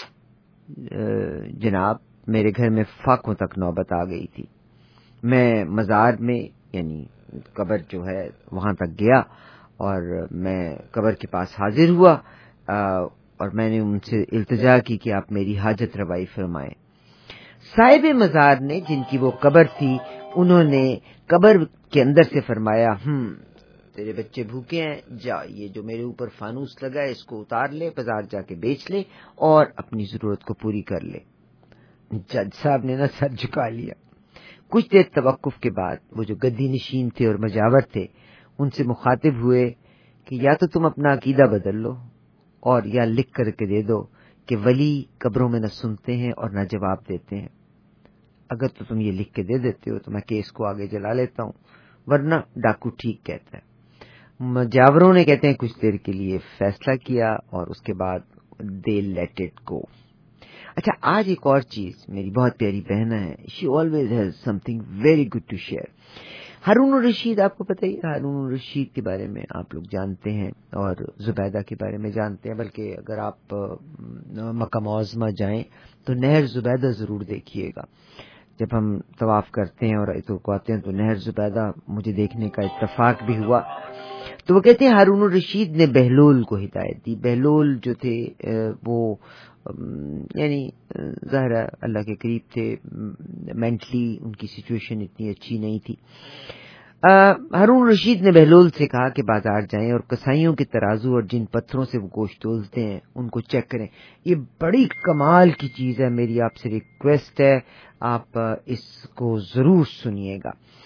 جناب میرے گھر میں فاقوں تک نوبت آ گئی تھی. میں مزار میں یعنی قبر جو ہے وہاں تک گیا اور میں قبر کے پاس حاضر ہوا اور میں نے ان سے التجا کی کہ آپ میری حاجت روائی فرمائیں. صاحب مزار نے جن کی وہ قبر تھی انہوں نے قبر کے اندر سے فرمایا, ہم تیرے بچے بھوکے ہیں, جا یہ جو میرے اوپر فانوس لگا ہے اس کو اتار لے, بازار جا کے بیچ لے اور اپنی ضرورت کو پوری کر لے. جج صاحب نے نا سر جھکا لیا. کچھ دیر توقف کے بعد وہ جو گدی نشین تھے اور مجاور تھے ان سے مخاطب ہوئے کہ یا تو تم اپنا عقیدہ بدل لو اور یا لکھ کر کے دے دو کہ ولی قبروں میں نہ سنتے ہیں اور نہ جواب دیتے ہیں. اگر تو تم یہ لکھ کے دے دیتے ہو تو میں کیس کو آگے جلا لیتا ہوں, ورنہ ڈاکو ٹھیک کہتا ہے. مجاوروں نے کہتے ہیں کچھ دیر کے لیے فیصلہ کیا اور اس کے بعد دے لیٹ اٹ گو. اچھا آج ایک اور چیز, میری بہت پیاری بہن ہے, she always has something very good to share. Haroon ur-Rasheed آپ کو پتہ ہی, ہارون الرشید کے بارے میں آپ لوگ جانتے ہیں اور زبیدہ کے بارے میں جانتے ہیں. بلکہ اگر آپ مکہ معظمہ جائیں تو نہر زبیدہ ضرور دیکھیے گا. جب ہم طواف کرتے ہیں اور ایتو کو آتے ہیں تو نہر زبیدہ مجھے دیکھنے کا اتفاق بھی ہوا. تو وہ کہتے ہیں ہارون الرشید نے بہلول کو ہدایت دی. بہلول جو تھے وہ یعنی ظاہر اللہ کے قریب تھے, مینٹلی ان کی سچویشن اتنی اچھی نہیں تھی. ہارون الرشید نے بہلول سے کہا کہ بازار جائیں اور کسائیوں کے ترازو اور جن پتھروں سے وہ گوشت تولتے ہیں ان کو چیک کریں. یہ بڑی کمال کی چیز ہے, میری آپ سے ریکویسٹ ہے آپ اس کو ضرور سنیے گا.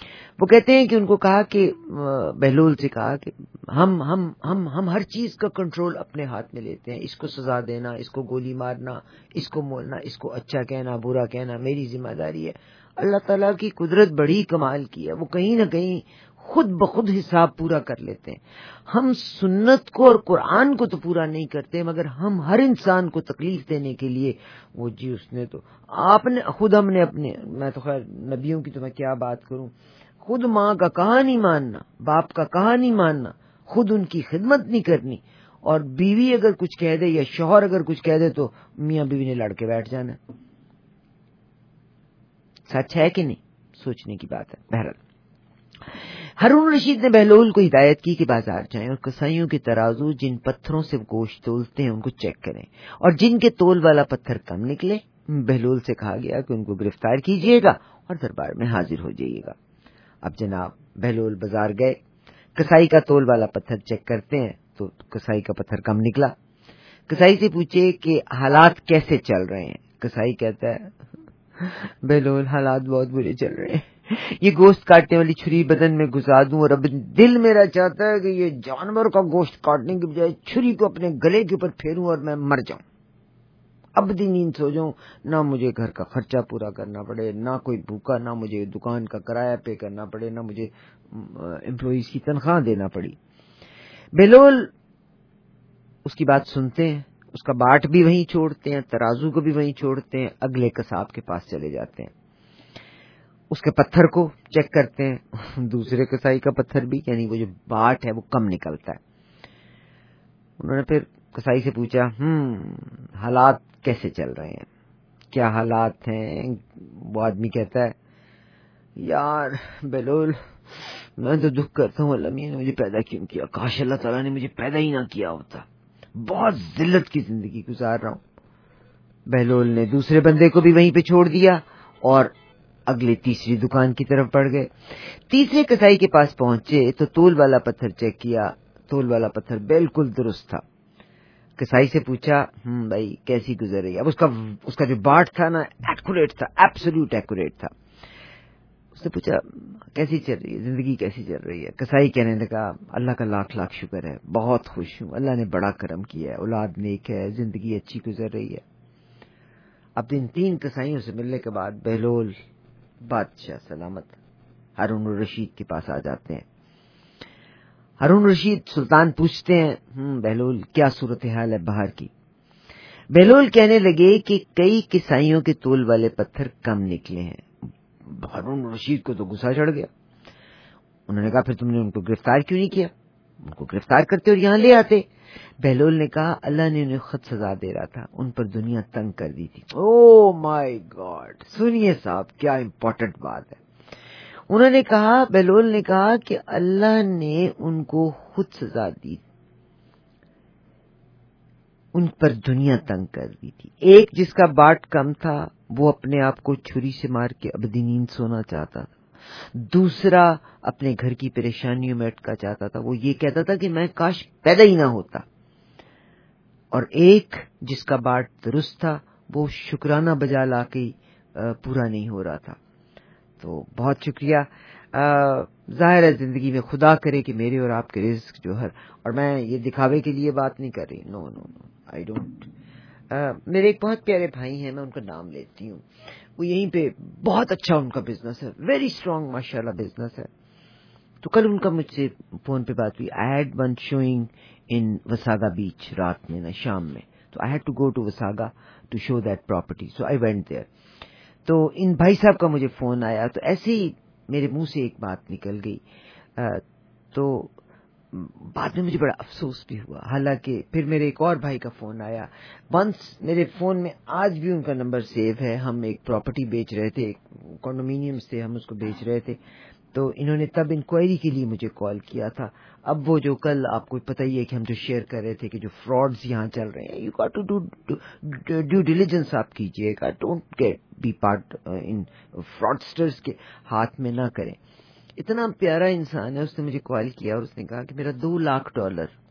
وہ کہتے ہیں کہ ان کو کہا کہ بہلول سے کہا کہ ہم ہم ہم ہم ہر چیز کا کنٹرول اپنے ہاتھ میں لیتے ہیں. اس کو سزا دینا, اس کو گولی مارنا, اس کو مولنا, اس کو اچھا کہنا, برا کہنا میری ذمہ داری ہے. اللہ تعالیٰ کی قدرت بڑی کمال کی ہے, وہ کہیں نہ کہیں خود بخود حساب پورا کر لیتے ہیں. ہم سنت کو اور قرآن کو تو پورا نہیں کرتے, مگر ہم ہر انسان کو تکلیف دینے کے لیے وہ جی اس نے تو آپ نے خود ہم نے اپنے, میں تو خیر نبیوں کی تو میں کیا بات کروں, خود ماں کا کہا نہیں ماننا, باپ کا کہا نہیں ماننا, خود ان کی خدمت نہیں کرنی, اور بیوی اگر کچھ کہہ دے یا شوہر اگر کچھ کہہ دے تو میاں بیوی نے لڑ کے بیٹھ جانا. سچ ہے کہ نہیں؟ سوچنے کی بات ہے. بہرحال ہارون رشید نے بہلول کو ہدایت کی کہ بازار جائیں اور کسائیوں کے ترازو جن پتھروں سے گوشت تولتے ہیں ان کو چیک کریں, اور جن کے تول والا پتھر کم نکلے بہلول سے کہا گیا کہ ان کو گرفتار کیجیے گا اور دربار میں حاضر ہو جائیے گا. اب جناب بہلول بازار گئے, کسائی کا تول والا پتھر چیک کرتے ہیں تو کسائی کا پتھر کم نکلا. کسائی سے پوچھے کہ حالات کیسے چل رہے ہیں. کسائی کہتا ہے بہلول حالات بہت برے چل رہے ہیں, یہ گوشت کاٹنے والی چھری بدن میں گھسا دوں اور اب دل میرا چاہتا ہے کہ یہ جانور کا گوشت کاٹنے کے بجائے چھری کو اپنے گلے کے اوپر پھیروں اور میں مر جاؤں, ابدی نیند سو جاؤں, نہ مجھے گھر کا خرچہ پورا کرنا پڑے, نہ کوئی بھوکا, نہ مجھے دکان کا کرایہ پے کرنا پڑے, نہ مجھے امپلائیز کی تنخواہ دینا پڑی. بہلول اس کی بات سنتے ہیں, اس کا باٹ بھی وہیں چھوڑتے ہیں, ترازو کو بھی وہیں چھوڑتے ہیں, اگلے قصاب کے پاس چلے جاتے ہیں, اس کے پتھر کو چیک کرتے ہیں. دوسرے کسائی کا پتھر بھی, یعنی وہ جو باٹ ہے وہ کم نکلتا ہے. انہوں نے پھر کسائی سے پوچھا ہم حالات کیسے چل رہے ہیں, کیا حالات ہیں؟ وہ آدمی کہتا ہے یار بہلول میں تو دکھ کرتا ہوں, اللہ میاں نے مجھے پیدا کیوں کیا, کاش اللہ تعالیٰ نے مجھے پیدا ہی نہ کیا ہوتا, بہت ذلت کی زندگی گزار رہا ہوں. بہلول نے دوسرے بندے کو بھی وہیں پہ چھوڑ دیا اور اگلے تیسری دکان کی طرف بڑھ گئے. تیسرے کسائی کے پاس پہنچے تو تول والا پتھر چیک کیا, تول والا پتھر بالکل درست تھا. کسائی سے پوچھا ہم بھائی کیسی گزر رہی ہے. اب اس کا اس کا جو باٹ تھا نا ایکوریٹ تھا, ایبسولوٹ ایکوریٹ تھا. اس نے پوچھا کیسی چل رہی ہے زندگی, کیسی چل رہی ہے؟ کسائی کہنے لگا اللہ کا لاکھ لاکھ شکر ہے, بہت خوش ہوں, اللہ نے بڑا کرم کیا ہے, اولاد نیک ہے, زندگی اچھی گزر رہی ہے. اب ان تین کسائیوں سے ملنے کے بعد بہلول بادشاہ سلامت ہارون الرشید کے پاس آ جاتے ہیں. ہارون الرشید سلطان پوچھتے ہیں ہم بہلول کیا صورتحال ہے باہر کی؟ بہلول کہنے لگے کہ کئی کسائیوں کے تول والے پتھر کم نکلے ہیں. ہارون الرشید کو تو غصہ چڑھ گیا. انہوں نے کہا پھر تم نے ان کو گرفتار کیوں نہیں کیا؟ ان کو گرفتار کرتے اور یہاں لے آتے. بہلول نے کہا اللہ نے انہیں خود سزا دے رہا تھا, ان پر دنیا تنگ کر دی تھی. او مائی گاڈ, سنیے صاحب کیا امپورٹنٹ بات ہے. انہوں نے کہا, بہلول نے کہا کہ اللہ نے ان کو خود سزا دی, ان پر دنیا تنگ کر دی تھی. ایک جس کا باٹ کم تھا وہ اپنے آپ کو چھری سے مار کے ابدی نیند سونا چاہتا تھا. دوسرا اپنے گھر کی پریشانیوں میں اٹکا چاہتا تھا, وہ یہ کہتا تھا کہ میں کاش پیدا ہی نہ ہوتا. اور ایک جس کا باٹ درست تھا وہ شکرانہ بجا لا کے پورا نہیں ہو رہا تھا. تو بہت شکریہ. ظاہر ہے زندگی میں خدا کرے کہ میرے اور آپ کے رزق جو ہے, اور میں یہ دکھاوے کے لیے بات نہیں کر رہی, نو نو نو آئی ڈونٹ. میرے ایک بہت پیارے بھائی ہیں, میں ان کا نام لیتی ہوں, وہ یہیں پہ بہت اچھا ان کا بزنس ہے, ویری اسٹرانگ ماشاءاللہ بزنس ہے. تو کل ان کا مجھ سے فون پہ بات ہوئی. آئی ہیڈ ون شوئنگ ان وساگا بیچ رات میں نا شام میں, تو I had to go to Wasaga to show that property, so I went there. تو ان بھائی صاحب کا مجھے فون آیا, تو ایسے ہی میرے منہ سے ایک بات نکل گئی. تو بعد میں مجھے بڑا افسوس بھی ہوا, حالانکہ پھر میرے ایک اور بھائی کا فون آیا. ونس میرے فون میں آج بھی ان کا نمبر سیو ہے. ہم ایک پراپرٹی بیچ رہے تھے, کنڈومینیم سے ہم اس کو بیچ رہے تھے, تو انہوں نے تب انکوائری کے لیے مجھے کال کیا تھا. اب وہ جو کل آپ کو پتہ ہی ہے کہ ہم جو شیئر کر رہے تھے کہ جو فراڈز یہاں چل رہے ہیں, you got to do due diligence آپ کیجیے گا, ڈونٹ گیٹ بی پارٹ ان فراڈسٹرز کے ہاتھ میں نہ کریں. اتنا پیارا انسان ہے, اس نے مجھے کال کیا اور اس نے کہا کہ میرا دو لاکھ ڈالر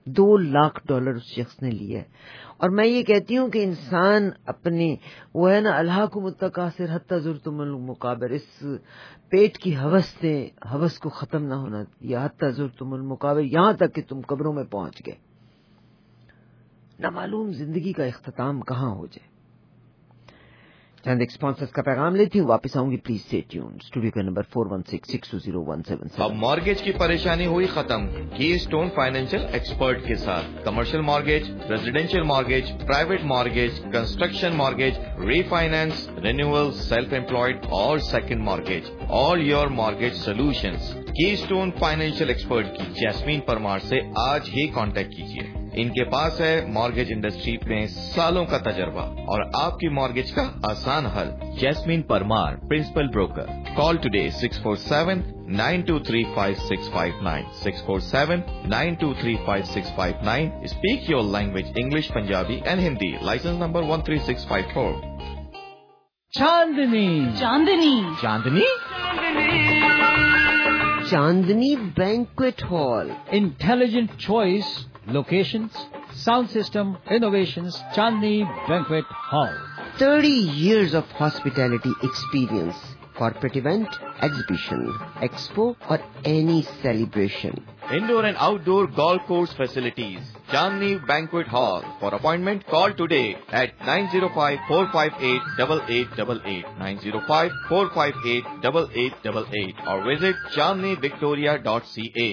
دو لاکھ ڈالر اس شخص نے لیا ہے. اور میں یہ کہتی ہوں کہ انسان اپنی وہ ہے نا الہاکم التکاثر حتی زرتم المقابر، اس پیٹ کی ہوس سے ہوس کو ختم نہ ہونا یا حتی زرتم المقابر، یہاں تک کہ تم قبروں میں پہنچ گئے. نہ معلوم زندگی کا اختتام کہاں ہو جائے. چند ایک اسپانسرز کا پیغام لیتی ہوں، واپس آؤں گی. Please stay tuned. اسٹوڈیو کا number four one six six two zero one seven seven. اب مارگیج کی پریشانی ہوئی ختم کی اسٹون فائنینشیل ایکسپرٹ کے ساتھ. Commercial mortgage, residential mortgage, private mortgage, construction mortgage, refinance, renewal, self employed اور second mortgage. All your mortgage solutions کی اسٹون فائنینشیل ایکسپرٹ کی جیسمین پرمار سے آج ہی کانٹیکٹ کیجیے. ان کے پاس ہے مارگیج انڈسٹری میں سالوں کا تجربہ اور آپ کی مارگیج کا آسان حل. Jasmine Parmar, principal broker. Call today six four seven nine two three five six five nine six four seven nine two three five six five nine. Speak your language English, Punjabi and Hindi. License number one three six five four. Chandni Chandni Chandni Chandni banquet hall. Intelligent choice, locations, sound system, innovations, Chandni Banquet Hall. thirty years of hospitality experience. Corporate event, exhibition, expo or any celebration. Indoor and outdoor golf course facilities. Chandni Banquet Hall. For appointment, call today at nine zero five, four five eight, eight eight eight eight, nine zero five, four five eight, eight eight eight eight or visit chandni victoria dot c a.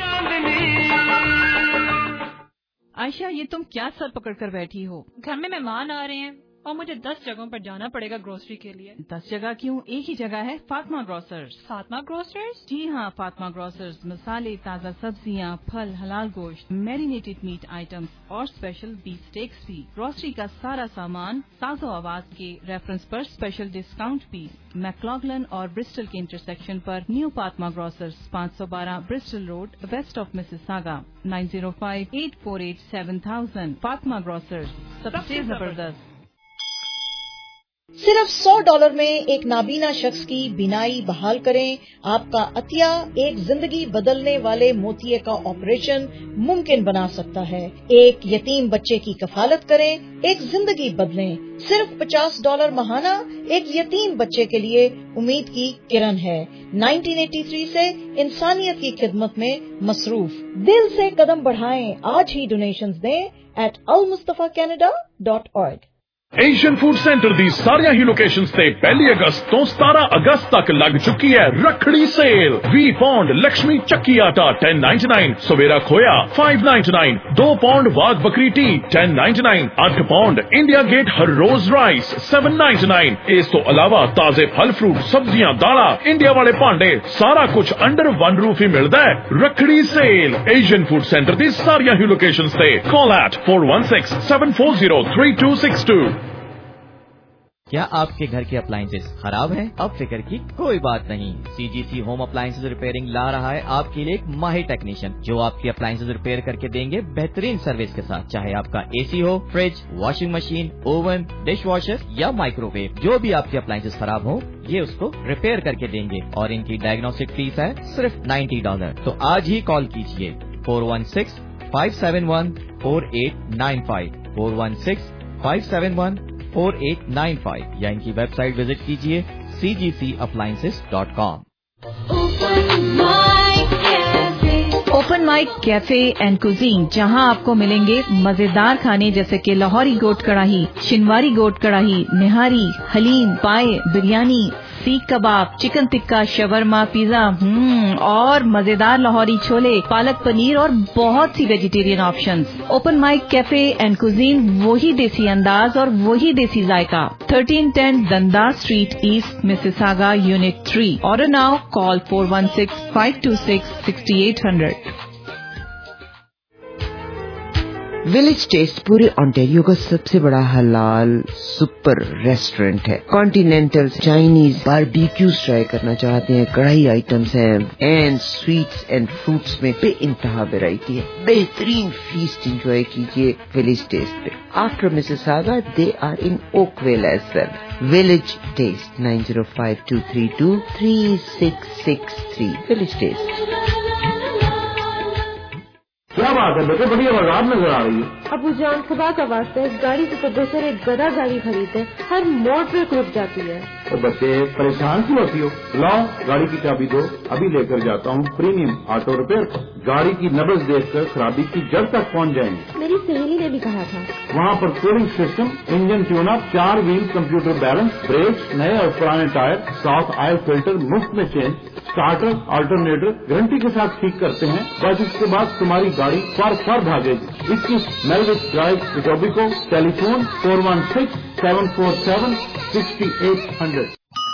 Ayesha, یہ تم کیا سر پکڑ کر بیٹھی ہو؟ گھر میں مہمان آ رہے ہیں اور مجھے دس جگہوں پر جانا پڑے گا گروسری کے لیے. دس جگہ کیوں، ایک ہی جگہ ہے، فاطمہ گروسرز. فاطمہ گروسرز؟ جی ہاں، فاطمہ گروسرز مسالے، تازہ سبزیاں، پھل، حلال گوشت، میرینیٹڈ میٹ آئٹمس اور اسپیشل بیف اسٹیکس بھی. گروسری کا سارا سامان ساز و آواز کے ریفرنس پر اسپیشل ڈسکاؤنٹ بھی. میکلاگلن اور برسٹل کے انٹرسیکشن پر نیو فاطمہ گروسرز، پانچ سو بارہ Bristol road, west of Mississauga. Nine zero five eight four eight seven thousand. Fatima grocers, سب سے زبردست. صرف سو ڈالر میں ایک نابینا شخص کی بینائی بحال کریں. آپ کا عطیہ ایک زندگی بدلنے والے موتیے کا آپریشن ممکن بنا سکتا ہے. ایک یتیم بچے کی کفالت کریں، ایک زندگی بدلیں. صرف پچاس ڈالر ماہانہ ایک یتیم بچے کے لیے امید کی کرن ہے. نائنٹین ایٹی تھری سے انسانیت کی خدمت میں مصروف. دل سے قدم بڑھائیں، آج ہی ڈونیشنز دیں at Al-Mustafa Canada dot org. Asian food centre دی ساریا ہی لوکیشنز تے پہلی اگست تو ستارہ اگست تک لگ چکی ہے رکھڑی سیل. وی pound Lakshmi Chakki Atta ten ninety nine, Savera khoya five ninety nine, دو pound Wagh Bakri tea ten ninety nine, آٹھ pound India Gate Har Roz rice seven ninety nine. اس تو علاوہ تازے پھل فروٹ، سبزیاں، دالا، انڈیا والے پانڈے، سارا کچھ انڈر ون روف ہی ملتا ہے. Rakhri sale Asian food centre دی ساریا ہی لوکیشنز تے. Call at four one six seven four zero three two six two. کیا آپ کے گھر کے اپلائنسز خراب ہیں؟ اب فکر کی کوئی بات نہیں. C G C home appliances repairing لا رہا ہے آپ کے لیے ایک ماہر ٹیکنیشین جو آپ کے اپلائنسز ریپیئر کر کے دیں گے بہترین سروس کے ساتھ. چاہے آپ کا اے سی ہو، fridge, washing machine, oven, dish washer یا مائکرو ویو، جو بھی آپ کے اپلائنسز خراب ہوں یہ اس کو ریپیئر کر کے دیں گے. اور ان کی ڈائگنوسٹک فیس ہے صرف نائنٹی ڈالر. تو آج ہی کال کیجیے four one six five seven one four eight nine five four one six five seven one four eight nine five یا ان کی ویب سائٹ وزٹ کیجیے C G C appliances dot com. Open mic cafe and cuisine, جہاں آپ کو ملیں گے مزیدار کھانے جیسے کہ لاہوری گوٹ کڑاہی، شنواری گوٹ کڑاہی، nihari, haleem, paya, biryani, seekh kebab, chicken tikka, shawarma, pizza ہم اور مزیدار لاہوری چھولے، پالک پنیر اور بہت سی vegetarian options. Open mic cafe and cuisine, وہی دیسی انداز اور وہی دیسی ذائقہ. Thirteen ten Dundas street east Mississauga unit three. Order now. Call four one six five two six sixty eight hundred. Village taste پورے آنٹیریو کا سب سے بڑا حلال سپر ریسٹورینٹ ہے. کانٹینینٹل، چائنیز، باربیکیوز ٹرائی کرنا چاہتے ہیں، کڑھائی آئٹمس ہیں اینڈ سویٹس اینڈ فروٹس میں بے انتہا ویرائٹی ہے. بہترین فیسٹ انجوائے کیجیے ولیج ٹیسٹ پہ. After Mississauga they are in Oakville as well. Village taste nine zero five two three two three six six three. Village taste. کیا बात है बेटे, बड़ी आवाज़ नजर आ रही है। अबू जान खुदा का वास्ता इस गाड़ी से तो बेहतर एक गधा गाड़ी खरीदे, हर मोड़ पे रुक जाती है। तो बच्चे परेशान क्यों होती हो? लाओ गाड़ी की चाबी दो, अभी लेकर जाता हूँ प्रीमियम ऑटो रिपेयर। गाड़ी की नब्ज देखकर खराबी की जड़ तक पहुँच जाएंगे। मेरी सहेली ने भी कहा था। वहाँ पर कूलिंग सिस्टम, इंजन ट्यूनअप, चार व्हील कंप्यूटर बैलेंस, ब्रेक्स, नए और पुराने टायर, साफ ऑयल फिल्टर मुफ्त में चेंज, स्टार्टर अल्टरनेटर गारंटी के साथ ठीक करते हैं। बस इसके बाद तुम्हारी गाड़ी फर फर भागेगी। इक्कीस मेलविच drive, Etobicoke. Telephone four one six seven four seven sixty eight hundred.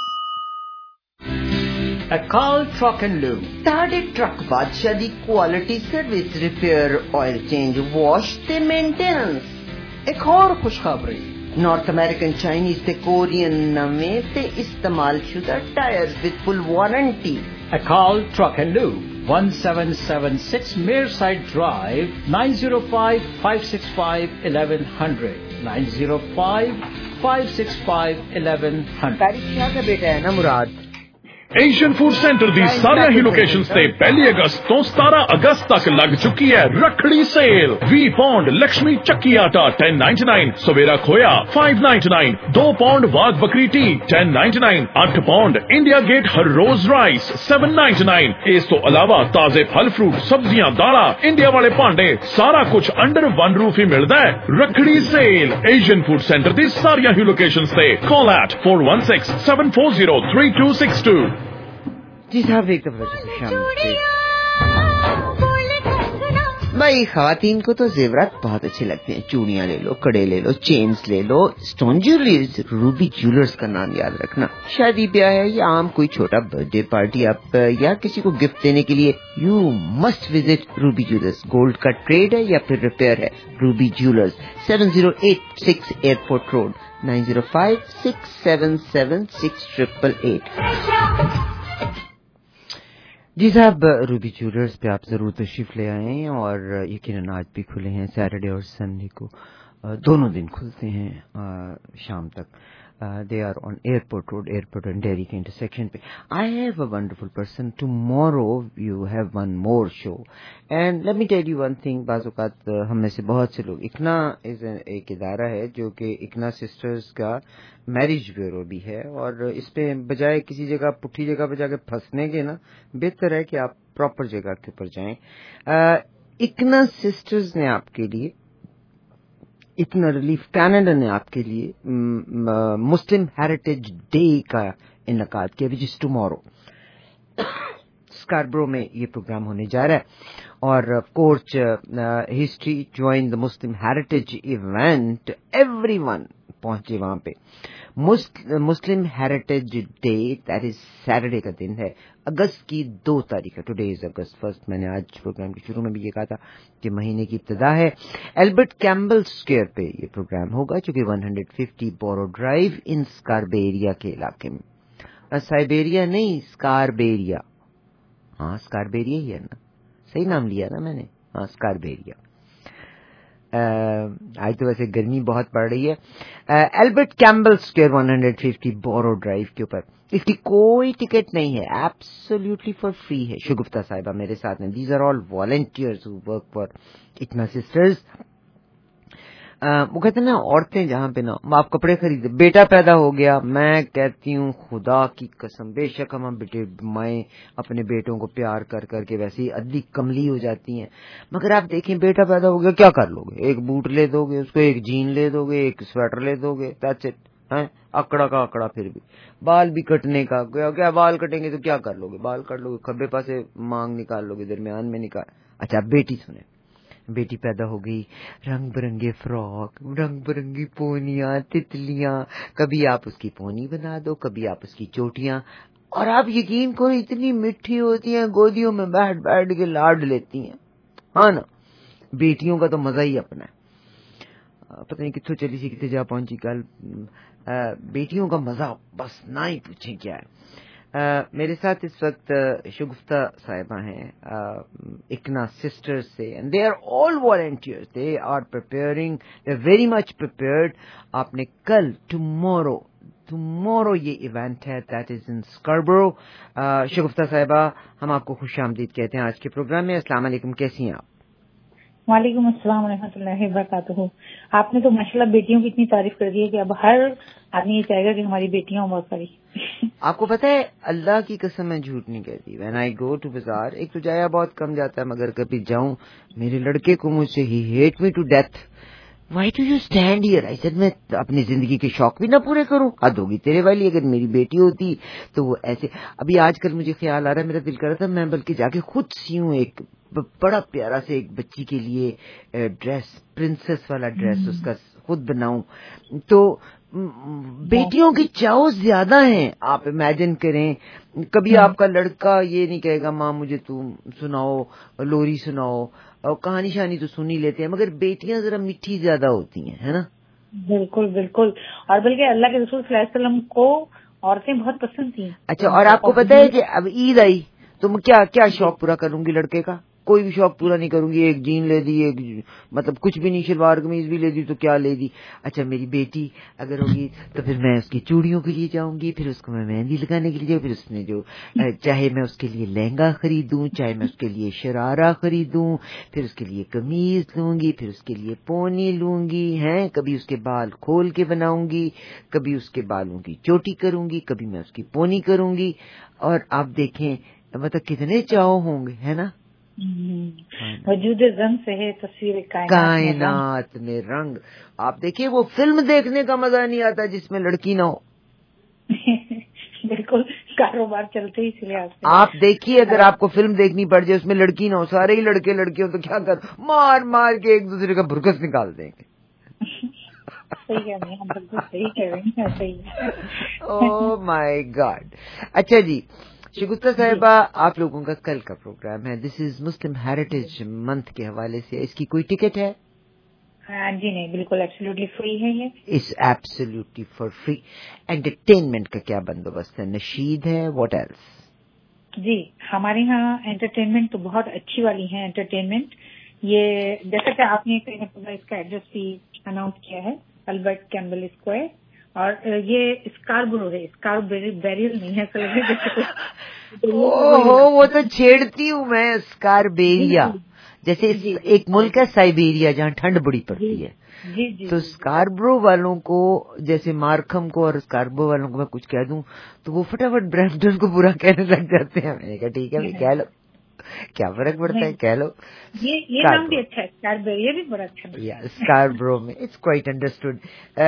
Akal Truck and Lube. ਤੁਹਾਡੇ ਟਰੱਕ ਬਾਦਸ਼ਾਹ ਦੀ quality service, repair, oil change, wash ਤੇ ਮੇਨਟੇਨੈਂਸ। ਇੱਕ ਹੋਰ ਖੁਸ਼ਖਬਰੀ, ਨਾਰਥ ਅਮਰੀਕਨ, ਚਾਈਨੀਜ਼ ਤੇ ਕੋਰੀਅਨ ਨਵੇਂ ਤੇ ਇਸਤੇਮਾਲ ਸ਼ੁਦਾ tyre with full warranty. Akal Truck and Lube, one seven seven six Mearside Drive, nine zero five, five six five, eleven hundred, nine zero five, five six five, eleven hundred. तारीख का बेटा है ना मुराद। ਏਸ਼ੀਅਨ ਫੂਡ ਸੈਂਟਰ ਦੀ ਸਾਰੀਆਂ ਹੀ locations ਤੇ ਪਹਿਲੀ ਅਗਸਤ ਤੋਂ ਸਤਾਰਾਂ ਅਗਸਤ ਤੱਕ ਲੱਗ ਚੁੱਕੀ ਹੈ ਰੱਖੜੀ ਸੇਲ। ਵੀਹ ਪੌਂਡ ਲక్ష్ਮੀ ਚੱਕੀ ਆਟਾ ten ninety-nine, ਸਵੇਰਾ ਖੋਇਆ five ninety-nine, ਦੋ pound Wagh Bakri tea ten ninety-nine, ਅੱਠ ਪੌਂਡ ਇੰਡੀਆ ਗੇਟ ਹਰ ਰੋਜ਼ ਰਾਈਸ seven ninety-nine। ਇਸ ਤੋਂ ਇਲਾਵਾ ਤਾਜ਼ੇ ਫਲ ਫਰੂਟ, ਸਬਜ਼ੀਆਂ, ਦਾਲਾਂ, ਇੰਡੀਆ ਵਾਲੇ ਭਾਂਡੇ, ਸਾਰਾ ਕੁਝ ਅੰਡਰ ਵਨ ਰੂਫ ਹੀ ਮਿਲਦਾ ਹੈ। Rakhri sale Asian food centre ਦੀ ਸਾਰੀਆਂ ਹੀ ਲੋਕੇਸ਼ਨਸ ਤੇ call at four one six, seven four zero, three two six two। جی صاحب ایک دفعہ بھائی خواتین کو تو زیورات بہت اچھے لگتے ہیں. چوڑیاں لے لو, کڑے لے لو, چینز لے لو. اسٹون جیولریز روبی جیولرز کا نام یاد رکھنا. شادی بیاہ ہے یا عام کوئی چھوٹا برتھ ڈے پارٹی آپ یا کسی کو گفٹ دینے کے لیے you must visit Ruby jewellers. Gold کا ٹریڈ ہے یا پھر ریپیئر ہے. Ruby jewellers seven zero eight six airport road nine zero five six seven seven six triple eight. جی صاحب, روبی جیولرز پہ آپ ضرور تشریف لے آئیں, اور یقیناً آج بھی کھلے ہیں. سیٹرڈے اور سنڈے کو دونوں دن کھلتے ہیں شام تک. They are on airport road, airport and Derry کے انٹرسیکشن پہ. I have a wonderful person. Tomorrow you have one more show, and let me tell you one thing. بعض اوقات ہم میں سے بہت سے لوگ, اکنا ایک ادارہ ہے جو کہ اکنا سسٹرز کا میرج بیورو بھی ہے, اور اس پہ بجائے کسی جگہ پٹھی جگہ پہ جا کے پھنسنے کے نا, بہتر ہے کہ آپ پراپر جگہ کے اوپر جائیں. اکنا سسٹرز نے آپ کے لیے, اتنا ریلیف کینیڈا نے آپ کے لیے مسلم ہیریٹیج ڈے کا انعقاد کیا, وچ از ٹمورو. اسکاربرو میں یہ پروگرام ہونے جا رہا ہے, اور of course history join the Muslim heritage event. Everyone پہنچے وہاں پہ. Muslim heritage day that is Saturday کا دن ہے, اگست کی دو تاریخ ہے. Today is August first. میں نے آج پروگرام کے شروع میں بھی یہ کہا تھا کہ مہینے کی ابتدا ہے. البرٹ کیمبل اسکوئر پہ یہ پروگرام ہوگا, جو کہ one hundred fifty Borough Drive in Scarborough کے علاقے میں. سائبیریا نہیں, اسکاربیریا. ہاں اسکاربیریا ہی ہے نا, صحیح نام لیا نا میں نے. ہاں اسکاربیریا. آج تو ویسے گرمی بہت پڑ رہی ہے. Albert Campbell Square one hundred fifty Borough Drive کے اوپر. اس کی کوئی ٹکٹ نہیں ہے, ایبسلیوٹلی فار فری ہے. شگفتہ صاحبہ میرے ساتھ ہیں. These are all volunteers who work for ICNA sisters. وہ کہتے ہیں نا, عورتیں جہاں پہ نا آپ کپڑے خریدے, بیٹا پیدا ہو گیا, میں کہتی ہوں خدا کی قسم, بے شک ہم بیٹے مائیں اپنے بیٹوں کو پیار کر کر کے ویسے ہی ادھی کملی ہو جاتی ہیں. مگر آپ دیکھیں, بیٹا پیدا ہو گیا, کیا کر لو گے؟ ایک بوٹ لے دو گے اس کو, ایک جین لے دو گے, ایک سویٹر لے دو گے, دیٹس اٹ. اکڑا کا اکڑا. پھر بھی بال بھی کٹنے کا, کیا بال کٹیں گے تو کیا کر لو گے؟ بال کٹ لو گے, کھبے پاسے مانگ نکال لو گے, درمیان میں نکال. اچھا بیٹی سنیں, بیٹی پیدا ہو گئی, رنگ برنگے فراک, رنگ برنگی پونیاں, تتلیاں, کبھی آپ اس کی پونی بنا دو, کبھی آپ اس کی چوٹیاں, اور آپ یقین کرو اتنی میٹھی ہوتی ہیں, گودیوں میں بیٹھ بیٹھ کے لاڈ لیتی ہیں. ہاں نا, بیٹیوں کا تو مزہ ہی اپنا ہے. پتہ نہیں کتوں چلی سی, کتنے جا پہنچی کل. بیٹیوں کا مزہ بس نہ ہی پوچھیں کیا ہے. Uh, میرے ساتھ اس وقت شگفتہ صاحبہ ہیں اکنا سسٹرز سے, and they are all volunteers. They are preparing, they are very much prepared. آپ نے کل ٹمورو ٹمورو یہ ایونٹ ہے, that is in Scarborough. Shagufta صاحبہ, ہم آپ کو خوش آمدید کہتے ہیں آج کے پروگرام میں. السلام علیکم, کیسی ہیں آپ؟ وعلیکم السلام ورحمۃ اللہ وبرکاتہ. آپ نے تو ماشاءاللہ بیٹیوں کی اتنی تعریف کر دی ہے کہ اب ہر آدمی یہ چاہے گا کہ ہماری بیٹیاں عمر کریں. آپ کو پتہ ہے اللہ کی قسم میں جھوٹ نہیں کہتی. وین آئی گو ٹو بازار، ایک تو جایا بہت کم جاتا ہے مگر کبھی جاؤں میرے لڑکے کو مجھ سے ہی hate me to death. Why do you stand here? I said میں اپنی زندگی کے شوق بھی نہ پورے کروں؟ حد ہوگی تیرے والی. اگر میری بیٹی ہوتی تو وہ ایسے. ابھی آج کل مجھے خیال آ رہا ہے، میرا دل کر رہا تھا میں بلکہ جا کے خود سیوں ایک بڑا پیارا سے ایک بچی کے لیے ڈریس، پرنسس والا ڈریس اس کا خود بناؤں. تو بیٹیوں کی چاؤ زیادہ ہیں. آپ امیجن کریں کبھی آپ کا لڑکا یہ نہیں کہے گا ماں مجھے تم سناؤ لوری سناؤ، اور کہانی شانی تو سن ہی لیتے ہیں، مگر بیٹیاں ذرا میٹھی زیادہ ہوتی ہیں، ہے نا؟ بالکل بالکل. اور بلکہ اللہ کے رسول صلی اللہ علیہ وسلم کو عورتیں بہت پسند تھیں. اچھا، اور آپ کو پتہ ہے کہ اب عید آئی تو میں کیا کیا شوق پورا کروں گی لڑکے کا؟ کوئی بھی شوق پورا نہیں کروں گی. ایک جین لے دی، ایک مطلب کچھ بھی نہیں، شلوار قمیض بھی لے دی تو کیا لے دی. اچھا میری بیٹی اگر ہوگی تو پھر میں اس کی چوڑیوں کے لیے جاؤں گی، پھر اس کو میں مہندی لگانے کے لیے جاؤں، پھر اس نے جو چاہے میں اس کے لیے لہنگا خریدوں، چاہے میں اس کے لیے شرارہ خریدوں، پھر اس کے لیے قمیض لوں گی، پھر اس کے لیے پونی لوں گی، ہیں کبھی اس کے بال کھول کے بناؤں گی، کبھی اس کے بالوں کی چوٹی کروں گی، کبھی میں اس کی پونی کروں گی. اور آپ دیکھیں مطلب کتنے چاؤ ہوں گے، ہے نا؟ وجود رنگ سے ہے تصویر کائنات میں رنگ. آپ دیکھیے وہ فلم دیکھنے کا مزہ نہیں آتا جس میں لڑکی نہ ہو. بالکل کاروبار چلتے ہی چلے آتے. آپ دیکھیے اگر آپ کو فلم دیکھنی پڑ جائے اس میں لڑکی نہ ہو، سارے ہی لڑکے لڑکے ہو تو کیا کر مار مار کے ایک دوسرے کا بھرکس نکال دیں گے. Oh my God. اچھا جی شگفتہ صاحبہ، آپ لوگوں کا کل کا پروگرام ہے دس از مسلم ہیریٹیج منتھ کے حوالے سے، اس کی کوئی ٹکٹ ہے؟ جی نہیں، بالکل ایبسلیوٹلی فری ہے یہ. اس ایبسلیوٹلی فار فری. انٹرٹینمنٹ کا کیا بندوبست ہے؟ نشید ہے، واٹ ایلس؟ جی ہمارے یہاں انٹرٹینمنٹ تو بہت اچھی والی ہے. انٹرٹینمنٹ یہ جیسا کہ آپ نے اس کا ایڈریس بھی اناؤنس کیا ہے، البرٹ کیمبل اسکوائر، اور یہ اسکاربرو ہے، اسکار بیریل نہیں ہے. وہ تو چھیڑتی ہوں میں، اسکاربیریا جیسے ایک ملک ہے سائبیریا جہاں ٹھنڈ بڑی پڑتی ہے. جی جی. تو اسکاربرو والوں کو جیسے مارکھم کو اور اسکاربرو والوں کو میں کچھ کہہ دوں تو وہ فٹافٹ برمپٹن کو برا کہنے لگ جاتے ہیں. میں نے کہا ٹھیک ہے کہہ لو، کیا فرق پڑتا ہے، کہہ لو. یہ نام بھی اچھا ہے، اسکاربرو بھی بڑا اچھا ہے. اسکاربرو میں it's quite understood.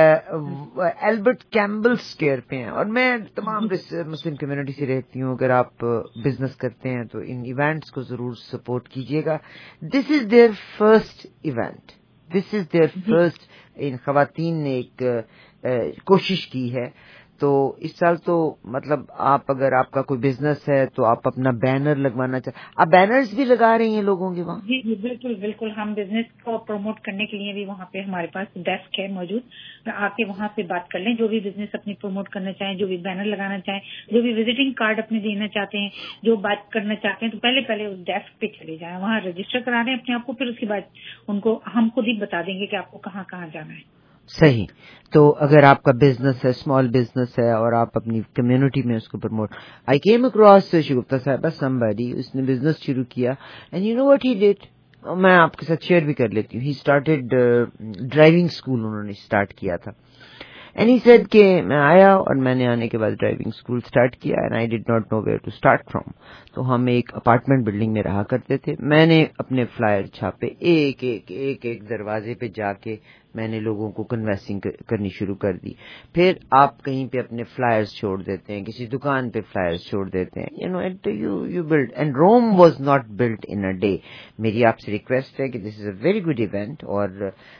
Albert Campbell Square پہ ہیں، اور میں تمام مسلم کمیونٹی سے رہتی ہوں. اگر آپ بزنس کرتے ہیں تو ان ایونٹس کو ضرور سپورٹ کیجیے گا. This is their first event, this is their first. ان خواتین نے ایک کوشش کی ہے. تو اس سال تو مطلب آپ اگر آپ کا کوئی بزنس ہے تو آپ اپنا بینر لگوانا چاہتے، آپ بینرز بھی لگا رہی ہیں لوگوں کے وہاں؟ جی جی بالکل بالکل. ہم بزنس کو پروموٹ کرنے کے لیے بھی وہاں پہ ہمارے پاس ڈیسک ہے موجود، آ کے وہاں سے بات کر لیں. جو بھی بزنس اپنی پروموٹ کرنا چاہیں، جو بھی بینر لگانا چاہیں، جو بھی وزٹنگ کارڈ اپنے دینا چاہتے ہیں، جو بات کرنا چاہتے ہیں، تو پہلے پہلے اس ڈیسک پہ چلے جائیں، وہاں رجسٹر کرا دیں اپنے آپ کو. پھر اس کے بعد ان کو ہم خود ہی بتا دیں گے کہ آپ کو کہاں کہاں جانا ہے. صحیح. تو اگر آپ کا بزنس ہے، اسمال بزنس ہے، اور آپ اپنی کمیونٹی میں اس کو promote. I came across Shagufta صاحبہ سمبڈی، اس نے بزنس شروع کیا and you know what he did. میں آپ کے ساتھ شیئر بھی کر لیتی ہوں. ہی اسٹارٹیڈ ڈرائیونگ اسکول، انہوں نے اسٹارٹ کیا تھا. اینڈ ہی سیڈ کہ میں آیا اور میں نے آنے کے بعد ڈرائیونگ اسکول اسٹارٹ کیا and I did not know where to start from. تو ہم ایک اپارٹمنٹ بلڈنگ میں رہا کرتے تھے. میں نے اپنے فلائر چھاپے، ایک ایک ایک ایک دروازے پہ جا کے میں نے لوگوں کو کنوینسنگ کرنی شروع کر دی. پھر آپ کہیں پہ اپنے فلائرز چھوڑ دیتے ہیں، کسی دکان پہ فلائرز چھوڑ دیتے ہیں. You know you you build and Rome was not built in a day. میری آپ سے ریکویسٹ ہے کہ this is a very good event, اور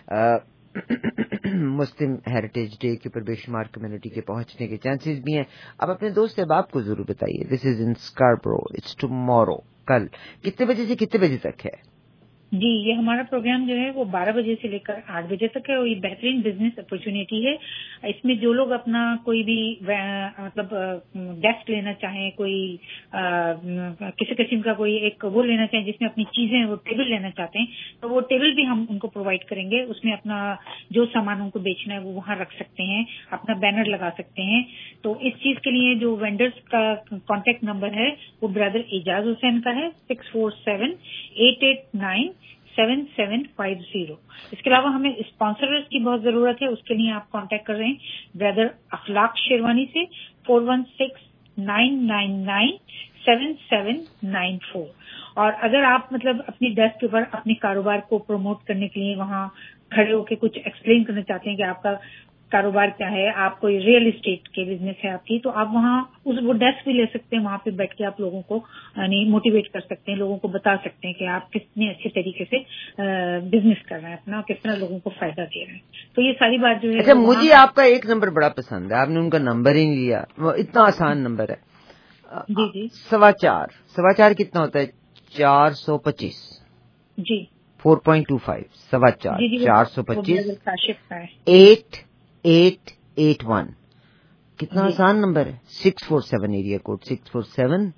مسلم ہیریٹیج ڈے کے اوپر بے شمار کمیونٹی کے پہنچنے کے چانسز بھی ہیں. آپ اپنے دوست احباب کو ضرور بتائیے. This is in Scarborough, it's tomorrow. کل کتنے بجے سے کتنے بجے تک ہے؟ جی یہ ہمارا پروگرام جو ہے وہ بارہ بجے سے لے کر آٹھ بجے تک ہے، اور یہ بہترین بزنس اپرچونیٹی ہے. اس میں جو لوگ اپنا کوئی بھی مطلب ڈیسک لینا چاہیں، کوئی کسی قسم کا کوئی ایک وہ لینا چاہیں جس میں اپنی چیزیں، وہ ٹیبل لینا چاہتے ہیں تو وہ ٹیبل بھی ہم ان کو پرووائڈ کریں گے. اس میں اپنا جو سامان ان کو بیچنا ہے وہ وہاں رکھ سکتے ہیں، اپنا بینر لگا سکتے ہیں. تو اس چیز کے لیے جو وینڈرز کا کانٹیکٹ نمبر ہے وہ برادر اعجاز حسین کا ہے، six four seven eight eight nine seven seven five zero. इसके अलावा हमें स्पॉन्सर्स की बहुत जरूरत है, उसके लिए आप कांटेक्ट कर रहे हैं ब्रदर अखलाक शेरवानी से four one six nine nine nine seven seven nine four. और अगर आप मतलब अपनी डेस्क के ऊपर अपने कारोबार को प्रमोट करने के लिए वहाँ खड़े होकर कुछ एक्सप्लेन करना चाहते हैं कि आपका कारोबार क्या है, आप कोई रियल एस्टेट के बिजनेस है आपकी, तो आप वहाँ उस वो डेस्क भी ले सकते हैं. वहाँ पे बैठ के आप लोगों को यानी मोटिवेट कर सकते हैं, लोगों को बता सकते हैं कि आप कितने अच्छे तरीके से बिजनेस कर रहे हैं अपना, किस तरह लोगों को फायदा दे रहे हैं. तो ये सारी बात जो है. अच्छा, मुझे आपका एक नंबर बड़ा पसंद है, आपने उनका नंबर ही नहीं लिया, वो इतना आसान नंबर है. जी जी. सवा चार सवा चार कितना होता है? चार सौ पच्चीस जी. फोर पॉइंट टू फाइव सवा चार चार सौ पच्चीस एट एट एट वन. कितना आसान नंबर है. Six four seven area code six four seven